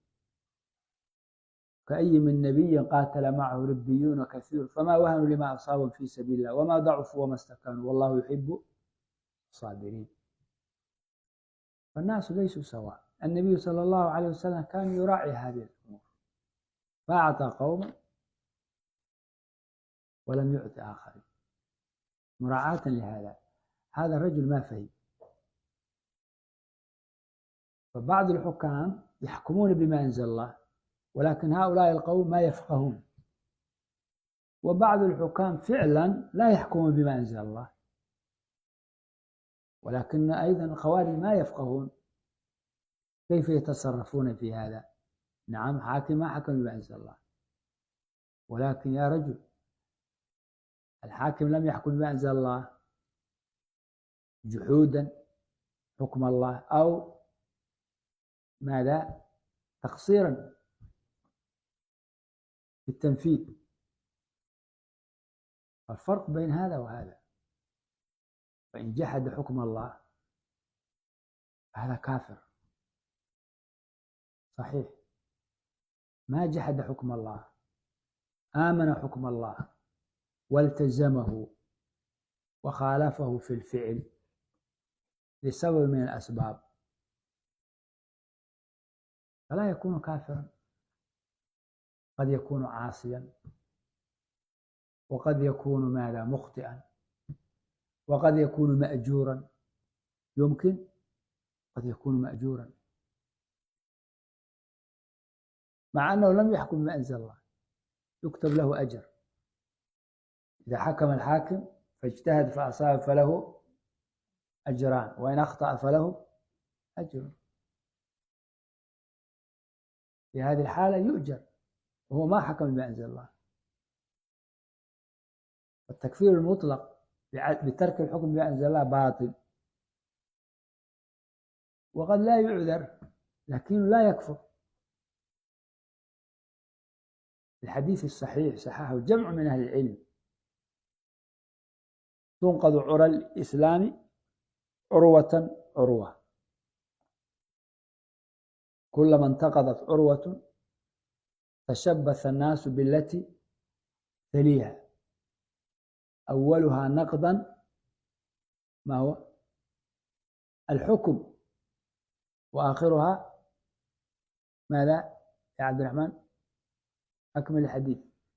كأي من نبي قاتل معه ربيون كثير فما وهنوا لما أصابهم في سبيل الله وما ضعفوا وما استكانوا والله يحب الصابرين. فالناس ليسوا سواء. النبي صلى الله عليه وسلم كان يراعي هذه الأمور فأعطى قوما ولم يعط آخرين مراعاة لهذا. هذا الرجل ما فهم. فبعض الحكام يحكمون بما أنزل الله ولكن هؤلاء القوم ما يفقهون، وبعض الحكام فعلا لا يحكمون بما أنزل الله ولكن أيضا الخوارج ما يفقهون كيف يتصرفون في هذا. نعم حاكم ما حكم بما أنزل الله، ولكن يا رجل الحاكم لم يحكم بما أنزل الله جحودا حكم الله أو ماذا تقصيرا في التنفيذ. الفرق بين هذا وهذا، فإن جحد حكم الله هذا كافر صحيح، ما جحد حكم الله، آمن حكم الله والتزمه وخالفه في الفعل لسبب من الأسباب، فلا يكون كافرا. قد يكون عاصيا، وقد يكون ماذا مخطئا، وقد يكون مأجورا، يمكن قد يكون مأجورا مع أنه لم يحكم بما أنزل الله، يكتب له أجر. إذا حكم الحاكم فاجتهد فأصاب فله أجران، وإن أخطأ فله أجر. في هذه الحالة يؤجر وهو ما حكم بما أنزل الله. والتكفير المطلق بترك الحكم بما أنزل الله باطل، وقد لا يعذر لكنه لا يكفر. الحديث الصحيح صححه جمع من أهل العلم: تنقض عرى الإسلام عروة عروة، كلما انتقضت عروة تشبث الناس بالتي تليها، أولها نقضا ما هو الحكم، وآخرها ماذا يا عبد الرحمن؟ أكمل الحديث.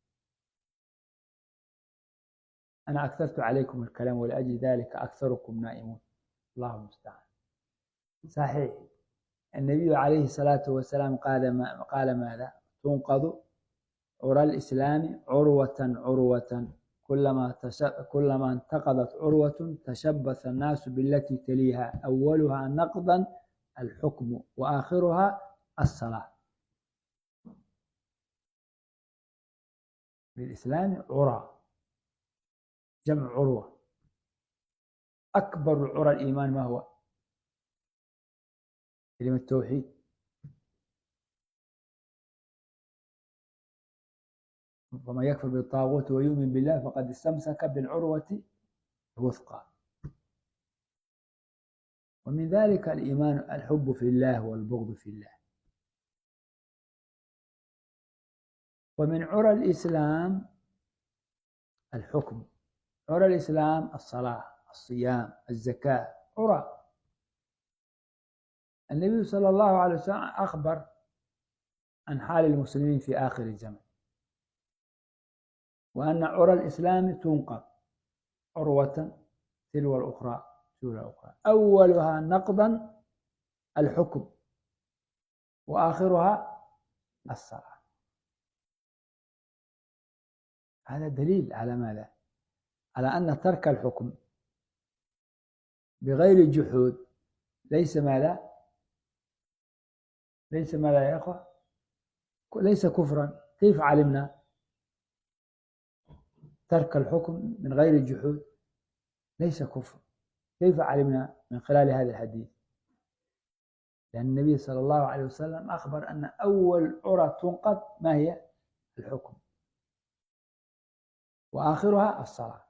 أنا أكثرت عليكم الكلام ولأجل ذلك أكثركم نائمون، الله المستعان. صحيح النبي عليه الصلاة والسلام قال ماذا؟ تنقض عرى الإسلام عروة عروة، كلما انتقضت عروة تشبث الناس بالتي تليها، أولها نقضا الحكم وآخرها الصلاة. بالإسلام عرى جمع عروة. أكبر عرى الإيمان ما هو؟ كلمة التوحيد. ومن يكفر بالطاغوت ويؤمن بالله فقد استمسك بالعروة الوثقى. ومن ذلك الإيمان الحب في الله والبغض في الله. ومن عرى الإسلام الحكم، عرى الإسلام الصلاة الصيام الزكاة، عرى. النبي صلى الله عليه وسلم أخبر عن حال المسلمين في آخر الزمن، وأن عرى الإسلام تنقض عروة تلو الأخرى، أولها نقضا الحكم وآخرها الصلاة. هذا دليل على ماذا؟ على أن ترك الحكم بغير جحود ليس ماذا؟ ليس ماذا يا أخوة؟ ليس كفرا. كيف علمنا ترك الحكم من غير الجحود ليس كفر؟ كيف علمنا؟ من خلال هذا الحديث، لأن النبي صلى الله عليه وسلم أخبر أن أول عرى تنقض ما هي؟ الحكم، وآخرها الصلاة.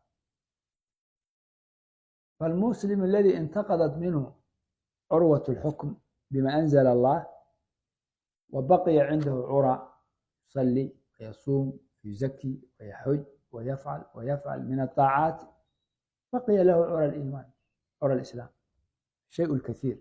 فالمسلم الذي انتقضت منه عروة الحكم بما أنزل الله وبقي عنده عرى، يصلي ويصوم ويزكي ويحج ويفعل من الطاعات، بقي له عرى الإيمان عرى الإسلام شيء الكثير.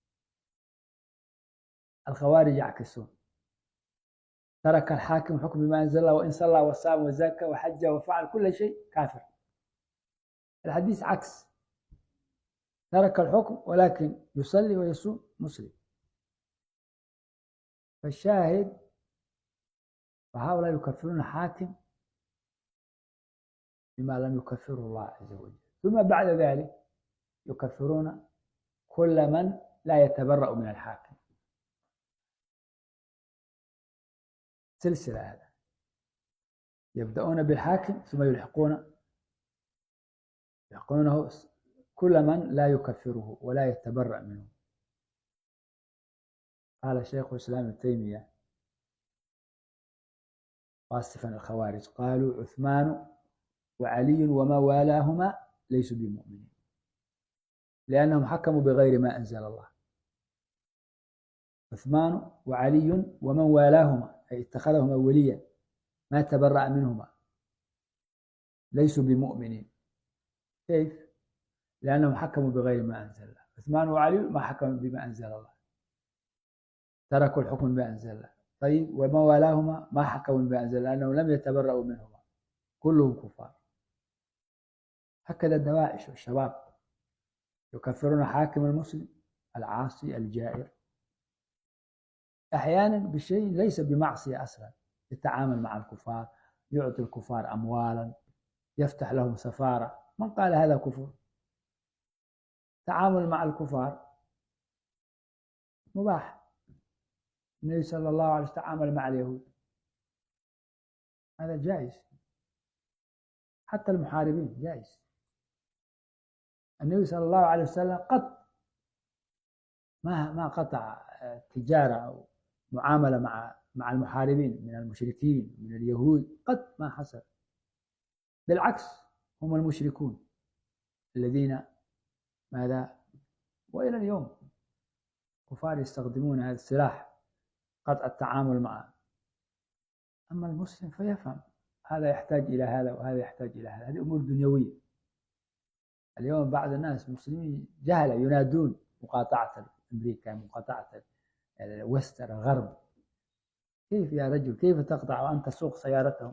الخوارج يعكسون، ترك الحاكم حكم بما أنزل الله وإن صلى وصام وزكى وحج وفعل كل شيء كافر. الحديث عكس، ترك الحكم ولكن يصلي ويصوم مسلم. فالشاهد فهؤلاء يكفرون حاكم بما لم يكفره الله عز وجل، ثم بعد ذلك يكفرون كل من لا يتبرأ من الحاكم. سلسلة هذا، يبدأون بالحاكم ثم يلحقونه كل من لا يكفره ولا يتبرأ منه. قال شيخ الإسلام ابن تيمية واصفا الخوارج: قالوا عثمان وعلي وما والاهما ليسوا بمؤمنين لأنهم حكموا بغير ما أنزل الله. عثمان وعلي ومن والاهما أي اتخذهما وليا ما تبرأ منهما ليسوا بمؤمنين. كيف؟ لأنهم حكموا بغير ما أنزل الله. عثمان وعلي ما حكموا بما أنزل الله، تركوا الحكم بما أنزل الله. طيب وما والاهما ما حكموا بما أنزل الله لأنهم لم يتبرأوا منهما، كلهم كفار. هكذا الدواعش والشباب يكفرون حاكم المسلم العاصي الجائر أحيانا بشيء ليس بمعصية أصلا، يتعامل مع الكفار، يعطي الكفار أموالا، يفتح لهم سفارة. من قال هذا كفر؟ تعامل مع الكفار مباح. النبي صلى الله عليه وسلم تعامل مع اليهود، هذا جائز. حتى المحاربين جائز. النبي صلى الله عليه وسلم قط ما قطع تجارة أو معاملة مع المحاربين من المشركين من اليهود، قط ما حصل. بالعكس هم المشركون الذين ماذا؟ وإلى اليوم كفار يستخدمون هذا السلاح، قطع التعامل معه. أما المسلم فيفهم هذا يحتاج إلى هذا وهذا يحتاج إلى هذا، هذه أمور دنيوية. اليوم بعض الناس المسلمين جهلة ينادون مقاطعة أمريكا، مقاطعة الوستر الغرب. كيف يا رجل؟ كيف تقطع وأنت تسوق سيارتهم؟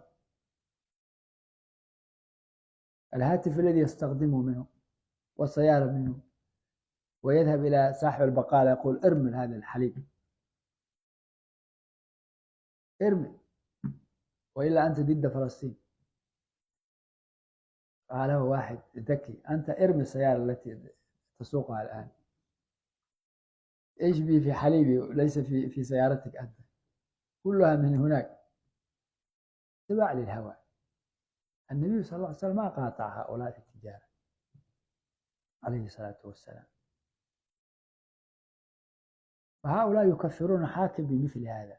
الهاتف الذي يستخدمه منه والسيارة منه، ويذهب إلى صاحب البقالة يقول ارمي هذا الحليب، ارمي وإلا أنت ضد فلسطين. قال له واحد ذكي: أنت ارمي السيارة التي تسوقها الآن، إيش بي في حليبي وليس في سيارتك أنت؟ كلها من هناك، تبع للهوى. النبي صلى الله عليه وسلم ما قاطع هؤلاء في التجارة عليه الصلاة والسلام. فهؤلاء يكفرون حاكم بمثل هذا،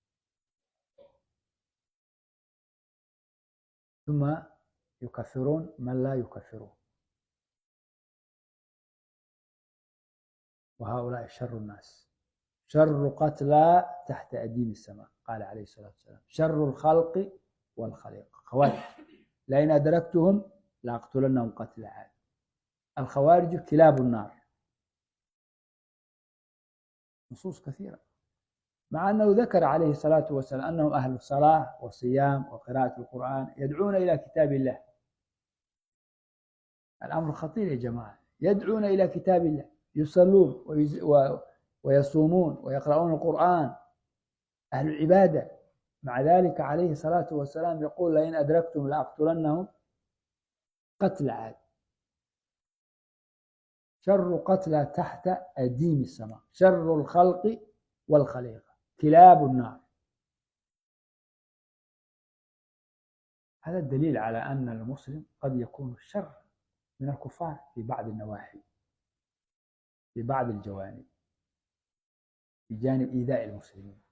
ثم يكفرون من لا يكفره. وهؤلاء شر الناس، شر قتلى تحت أديم السماء. قال عليه الصلاة والسلام: شر الخلق والخليقة. خوارج لئن أدركتهم لأقتلنهم قتل عاد. الخوارج كلاب النار. نصوص كثيرة، مع أنه ذكر عليه الصلاة والسلام أنهم أهل صلاة وصيام وقراءة القرآن، يدعون إلى كتاب الله. الأمر خطير يا جماعة، يدعون إلى كتاب الله، يصلون ويصومون ويقرؤون القرآن، أهل العبادة. مع ذلك عليه الصلاة والسلام يقول: لئن أدركتم لأقتلنهم قتل عاد. شر قتلى تحت أديم السماء، شر الخلق والخليقة، كلاب النار. هذا الدليل على أن المسلم قد يكون شر من الكفار في بعض النواحي، في بعض الجوانب، في جانب إيذاء المسلمين.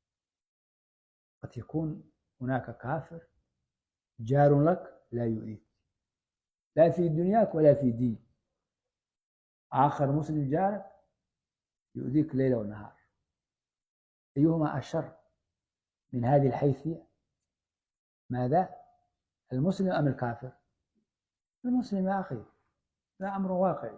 قد يكون هناك كافر جار لك لا يؤذيك، لا في دنياك ولا في دين. آخر مسلم جارك يؤذيك ليل ونهار. أيهما أشر من هذه الحيثية؟ ماذا؟ المسلم أم الكافر؟ المسلم يا أخي، لا أمر واقعي.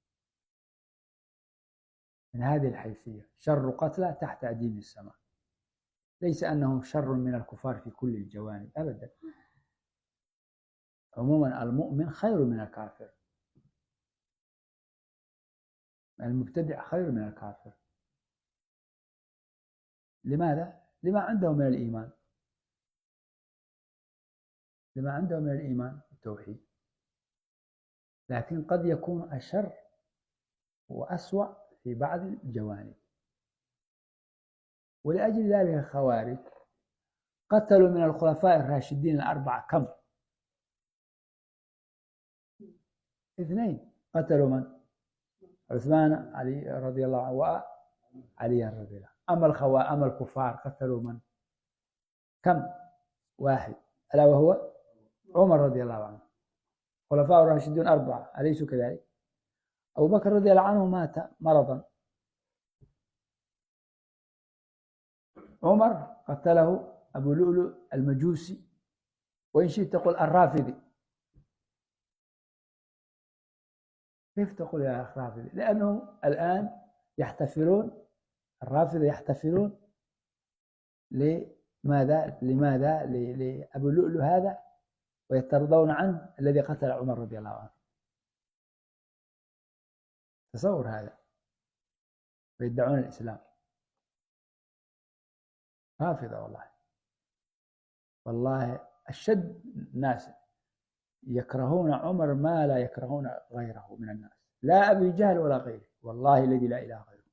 من هذه الحيثية شر قتلى تحت أديم السماء. ليس أنهم شر من الكفار في كل الجوانب أبدا. عموما المؤمن خير من الكافر، المبتدع خير من الكافر. لماذا؟ لما عنده من الإيمان، لما عنده من الإيمان والتوحيد. لكن قد يكون أشر وأسوأ في بعض الجوانب. ولأجل ذلك الخوارج قتلوا من الخلفاء الراشدين الأربعة كم؟ 2. قتلوا من؟ عثمان علي رضي الله عنه وعلي رضي الله عنه. أما الكفار قتلوا من؟ كم؟ 1 ألا وهو عمر رضي الله عنه. خلفاء الراشدون 4 أليسوا كذلك؟ أبو بكر رضي الله عنه مات مرضا، عمر قتله أبو لؤلؤ المجوسي، وإن شئت تقول الرافضي. كيف تقول يا أخ رافضي؟ لأنهم الآن يحتفلون، الرافضة يحتفلون لماذا لأبو لؤلؤ هذا، ويترضون عنه الذي قتل عمر رضي الله عنه. تصور هذا، ويدعون الإسلام. رافضة والله أشد الناس يكرهون عمر ما لا يكرهون غيره من الناس، لا أبي جهل ولا غيره، والله الذي لا إله غيره.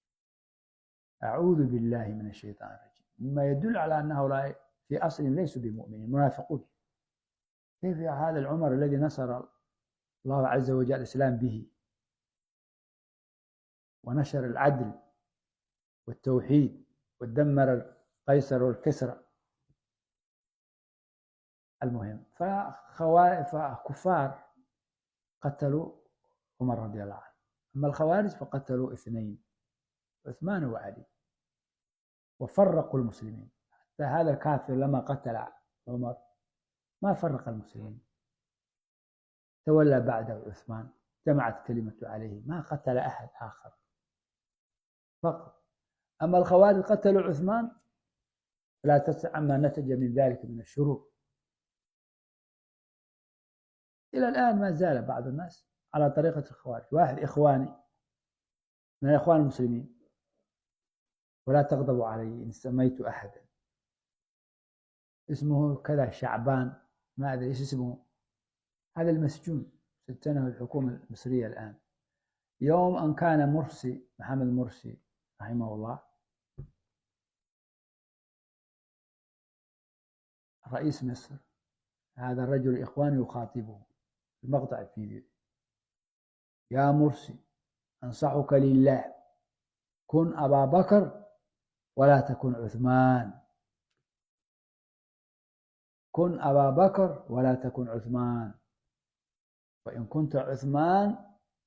أعوذ بالله من الشيطان الرجيم، مما يدل على أنه لا في أصل ليسوا بمؤمنين، منافقون. كيف هذا العمر الذي نصر الله عز وجل الإسلام به، ونشر العدل والتوحيد، ودمر القيصر والكسرى. المهم، فكفار قتلوا عمر رضي الله عنه. أما الخوارج فقتلوا 2، عثمان وعلي، وفرقوا المسلمين. حتى هذا الكافر لما قتل عمر ما فرق المسلمين، تولى بعده عثمان، جمعت كلمته عليه، ما قتل أحد آخر فقط. أما الخوارج قتلوا عثمان، لا تسع ما نتج من ذلك من الشرور. إلى الآن ما زال بعض الناس على طريقة الخوارج. واحد إخواني من الإخوان المسلمين، ولا تغضبوا علي إن سميت أحدا، اسمه كذا شعبان، ما أدري إيش اسمه، هذا المسجون 6 سنة في الحكومة المصرية الآن. يوم أن كان مرسي، محمد مرسي رحمه الله، رئيس مصر، هذا الرجل الإخواني يخاطبه في مقطع الفيديو: يا مرسي، أنصحك لله، كن أبا بكر ولا تكن عثمان، كن أبا بكر ولا تكن عثمان، وإن كنت عثمان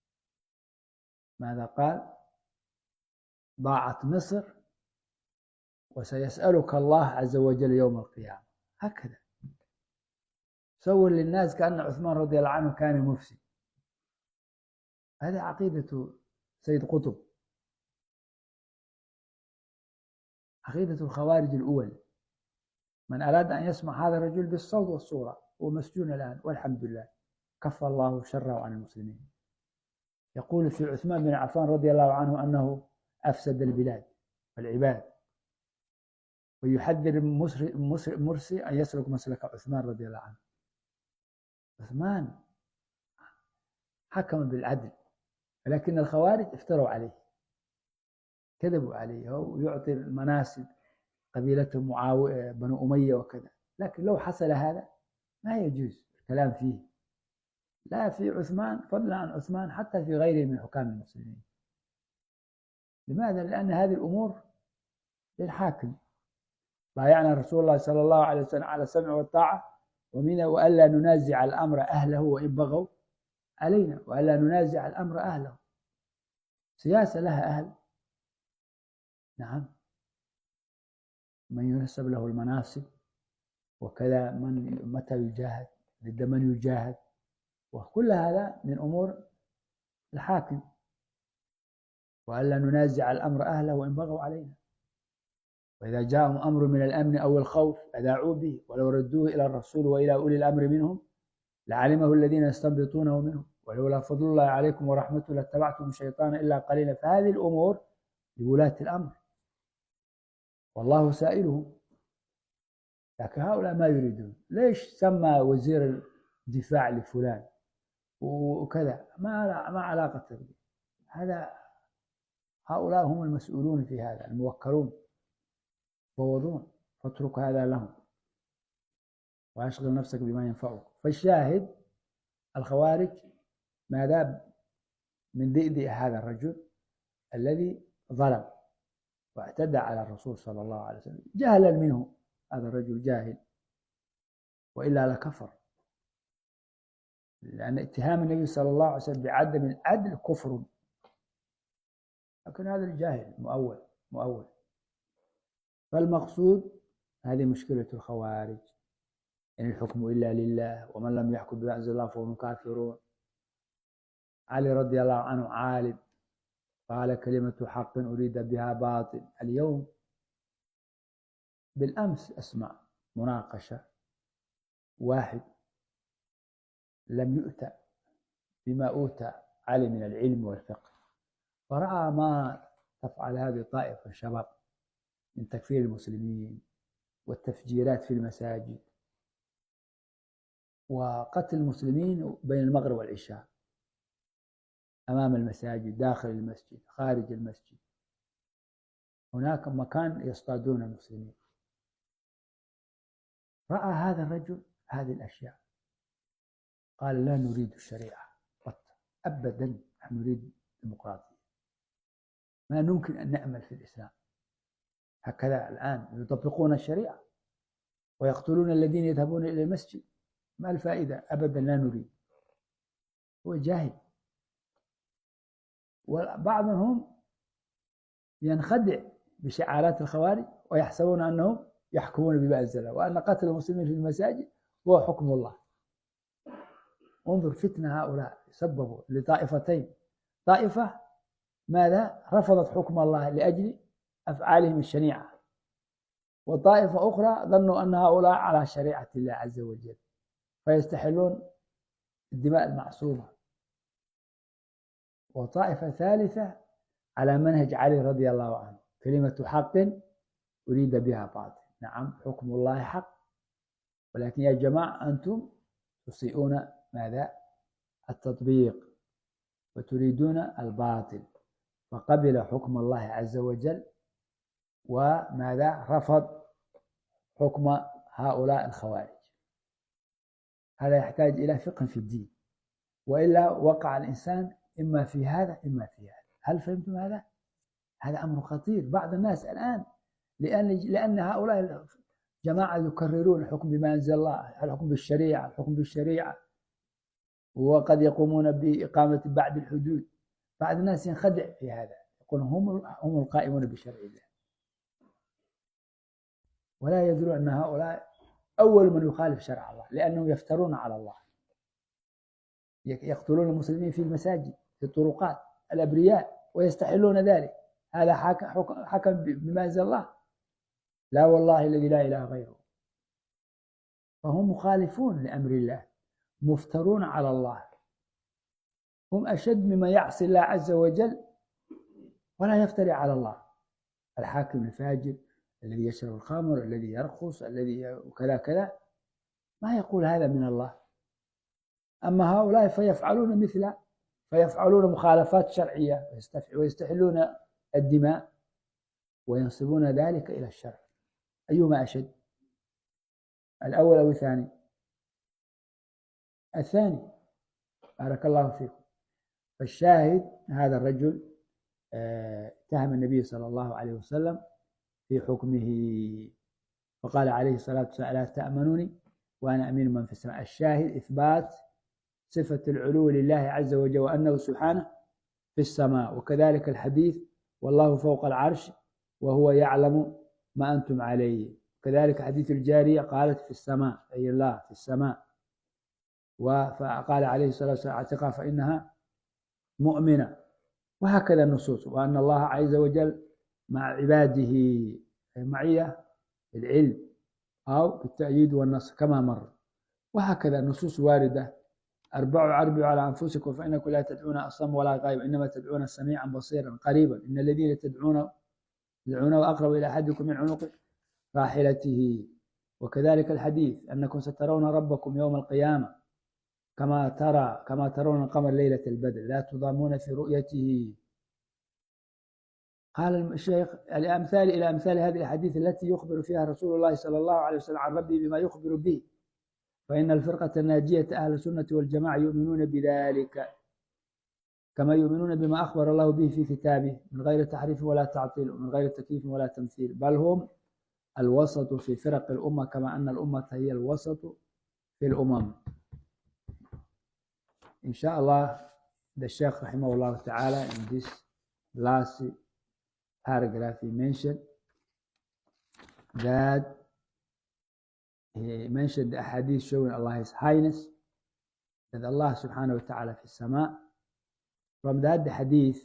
ماذا قال؟ ضاعت مصر وسيسألك الله عز وجل يوم القيامة. هكذا صور للناس كأن عثمان رضي الله عنه كان مفسد. هذه عقيدة سيد قطب، عقيدة الخوارج الأول. من أراد أن يسمع هذا الرجل بالصوت والصورة، هو مسجون الآن والحمد لله، كف الله شره عن المسلمين. يقول في عثمان بن عفان رضي الله عنه أنه أفسد البلاد والعباد، ويحذر مرسي أن يسلك مسلك عثمان رضي الله عنه. عثمان حكم بالعدل، ولكن الخوارج افتروا عليه، كذبوا عليه، ويعطي المناسب قبيلته بنو أمية وكذا. لكن لو حصل هذا ما يجوز الكلام فيه، لا في عثمان فضلا عن عثمان، حتى في غيره من حكام المسلمين. لماذا؟ لأن هذه الأمور للحاكم. بايعنا رسول الله صلى الله عليه وسلم على السمع والطاعة، وألا ننازع الأمر أهله وإن بغوا علينا، وألا ننازع الأمر أهله. سياسة لها أهل، نعم، من ينسب له المناصب وكذا، من متى يجاهد، ضد من يجاهد، وكل هذا من أمور الحاكم. وألا ننازع الأمر أهله وإن بغوا علينا، وإذا جاءهم أمر من الأمن أو الخوف أذاعوا به، ولو ردوه إلى الرسول وإلى أولي الأمر منهم لعلمه الذين يستنبطونه منهم، ولولا فضل الله عليكم ورحمته لاتبعتم الشيطان إلا قليلا. فهذه الأمور لولاة الأمر، والله سائلهم. لكن هؤلاء ما يريدون. ليش سمى وزير الدفاع لفلان وكذا؟ ما علاقة به. هؤلاء هم المسؤولون في هذا، الموكلون مفوضون، فاترك هذا لهم وأشغل نفسك بما ينفعك. فالشاهد الخوارج ماذا من ذئب هذا الرجل الذي ظلم واعتدى على الرسول صلى الله عليه وسلم جهلا منه، هذا الرجل جاهل وإلا لكفر، لأن اتهام النبي صلى الله عليه وسلم بعدم العدل كفر، لكن هذا الجاهل مؤول. فالمقصود هذه مشكلة الخوارج، إن الحكم إلا لله ومن لم يحكم بما أنزل الله فهم كافرون. علي رضي الله عنه عالم قال كلمة حق أريد بها باطل. اليوم بالأمس أسمع مناقشة واحد لم يؤتى بما أوتى علي من العلم والفقه، فرأى ما تفعل هذه الطائفة الشباب من تكفير المسلمين والتفجيرات في المساجد وقتل المسلمين بين المغرب والعشاء أمام المساجد، داخل المسجد، خارج المسجد، هناك مكان يصطادون المسلمين. رأى هذا الرجل هذه الأشياء قال لا نريد الشريعة أبدا، نحن نريد الديمقراطية، ما يمكن أن نأمل في الإسلام. هكذا الآن يطبقون الشريعة ويقتلون الذين يذهبون إلى المسجد، ما الفائدة؟ أبدا لا نريد. هو جاهل. وبعضهم ينخدع بشعارات الخوارج ويحسبون أنهم يحكمون بما أنزل الله، وأن قتل المسلمين في المساجد هو حكم الله. انظر فتنة هؤلاء سببوا لطائفتين، طائفة ماذا؟ رفضت حكم الله لأجل أفعالهم الشنيعة، وطائفة أخرى ظنوا أن هؤلاء على شريعة الله عز وجل فيستحلون الدماء المعصومة، وطائفة ثالثة على منهج علي رضي الله عنه كلمة حق أريد بها باطل. نعم حكم الله حق، ولكن يا جماعة أنتم تسيئون ماذا؟ التطبيق وتريدون الباطل. فقبل حكم الله عز وجل وماذا؟ رفض حكم هؤلاء الخوارج. هذا يحتاج إلى فقه في الدين، وإلا وقع الإنسان إما في هذا إما في هذا. هل فهمتم هذا؟ هذا أمر خطير. بعض الناس الآن لأن هؤلاء جماعة يكررون الحكم بما أنزل الله، الحكم بالشريعة، الحكم بالشريعة، وقد يقومون بإقامة بعض الحدود. بعض الناس ينخدع في هذا، يقول هم القائمون بشرع الله، ولا يدرون أن هؤلاء أول من يخالف شرع الله، لأنهم يفترون على الله، يقتلون المسلمين في المساجد في الطرقات الأبرياء ويستحلون ذلك. هذا حكم بما أنزل الله؟ لا والله الذي لا إله غيره. فهم مخالفون لأمر الله، مفترون على الله، هم أشد مما يعصي الله عز وجل ولا يفتري على الله. الحاكم الفاجر الذي يشرب الخمر، الذي يرقص، الذي وكذا كذا، ما يقول هذا من الله. أما هؤلاء فيفعلون مخالفات شرعية ويستحلون الدماء وينسبون ذلك إلى الشرع. أيهما أشد؟ الأول أو الثاني؟ الثاني. بارك الله فيكم. فالشاهد هذا الرجل اتهم النبي صلى الله عليه وسلم في حكمه، فقال عليه الصلاة والسلام لا تأمنوني وأنا أمين من في السماء. الشاهد إثبات صفة العلو لله عز وجل وأنه سبحانه في السماء، وكذلك الحديث والله فوق العرش وهو يعلم ما أنتم عليه. كذلك حديث الجارية قالت في السماء، أي الله في السماء. وقال عليه الصلاة والسلام اعتقها فإنها مؤمنة. وهكذا النصوص، وأن الله عز وجل مع عباده معية العلم أو بالتأييد والنصر كما مر. وهكذا النصوص واردة. عربوا على أنفسكم فإنكم لا تدعون أصم ولا غائب إنما تدعون سميعا بصيرا قريبا إن الذين تدعونه أقرب إلى أحدكم من عنق راحلته. وكذلك الحديث أنكم سترون ربكم يوم القيامة كما ترون القمر ليلة البدر لا تضامون في رؤيته قال الشيخ الأمثال إلى أمثال هذه الأحاديث التي يخبر فيها رسول الله صلى الله عليه وسلم عن ربه بما يخبر به، فإن الفرقة الناجية أهل السنة والجماعة يؤمنون بذلك كما يؤمنون بما أخبر الله به في كتابه من غير تحريف ولا تعطيل ومن غير تكييف ولا تمثيل، بل هم الوسط في فرق الأمة كما أن الأمة هي الوسط في الأمم. إن شاء الله the Shaykh rahimahullah ta'ala in this last paragraph he mentioned that he mentioned the hadith showing Allah's highness, that Allah subhanahu wa ta'ala fi sama. From that the hadith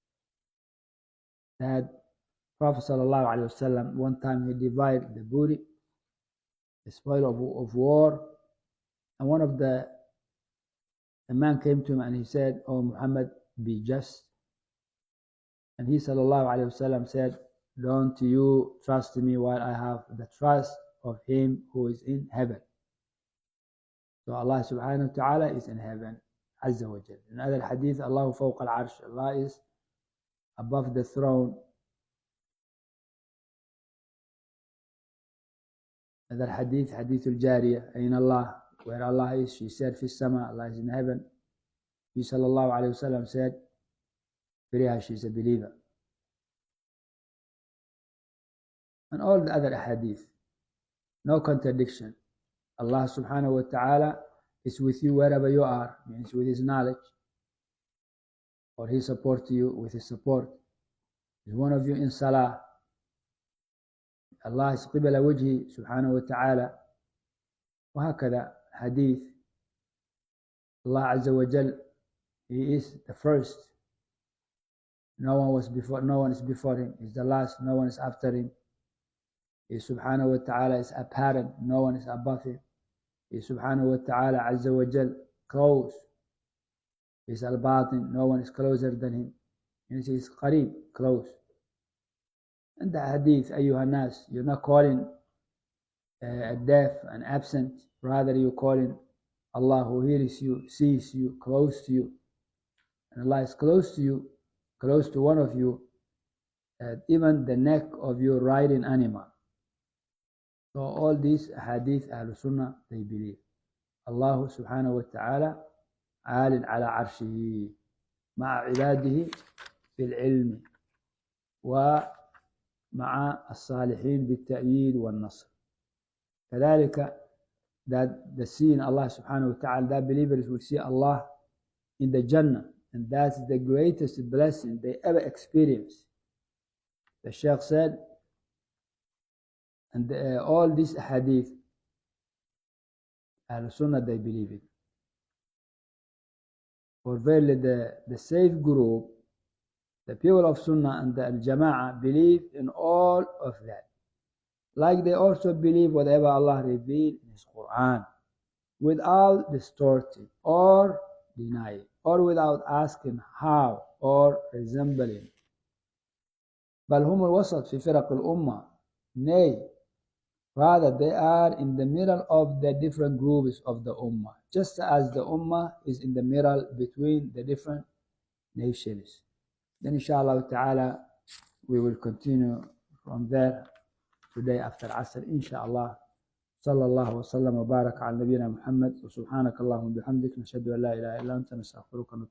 that Prophet sallallahu alayhi wa sallam one time he divided the booty, the spoil of war, and one of the man came to him and he said, "Oh Muhammad, be just." And he sallallahu alayhi wa sallam said, "Don't you trust me while I have the trust of him who is in heaven." So Allah subhanahu wa ta'ala is in heaven, Azza wa Jal. In other hadith, Allahu fawqa al-arsh, Allah is above the throne. Another hadith, hadith al-Jariyah, Ayn Allah, where Allah is, she said, Fi sama, Allah is in heaven. He sallallahu alayhi wa sallam said, Firiha, she is a believer. And all the other hadith, no contradiction. Allah subhanahu wa ta'ala is with you wherever you are, means with His knowledge, or He supports you with His support. Is one of you in salah. Allah is qibala wajhi subhanahu wa ta'ala. وهكذا hadith. Allah Azza wa Jal, He is the first. No one is before Him. He's the last, no one is after Him. He subhanahu wa ta'ala is apparent, no one is above Him. He subhanahu wa ta'ala Azza wa Jal close. He is al-batin, no one is closer than Him. He is qareeb, close. And the hadith, ayyuha nas, you're not calling deaf and absent, rather you're calling Allah who hears you, sees you, close to you. And Allah is close to you, close to one of you, even the neck of your riding animal. So all these hadith Ahlul Sunnah, they believe. Allah subhanahu wa ta'ala عال على عرشه مع عباده في العلم ومع الصالحين بالتأييد والنصر. كذلك that the seeing Allah subhanahu wa ta'ala, that believers will see Allah in the Jannah, and that's the greatest blessing they ever experience. The Shaykh said, and all these hadith, Ahlul Sunnah, they believe it. For verily the safe group, the people of Sunnah and the Jama'ah believe in all of that. Like they also believe whatever Allah revealed in His Quran, without distorting or denying, or without asking how or resembling. بل هم الوسط في فرق الأمة. Nay, rather they are in the middle of the different groups of the Ummah, just as the Ummah is in the middle between the different nations. Then inshallah ta'ala we will continue from there today after Asr, inshallah. Sallallahu wa sallam wa barak ala nabiyyina Muhammad wa subhanaka Allahumma bihamdik nashhadu an la ilaha illa anta nastaghfiruka wa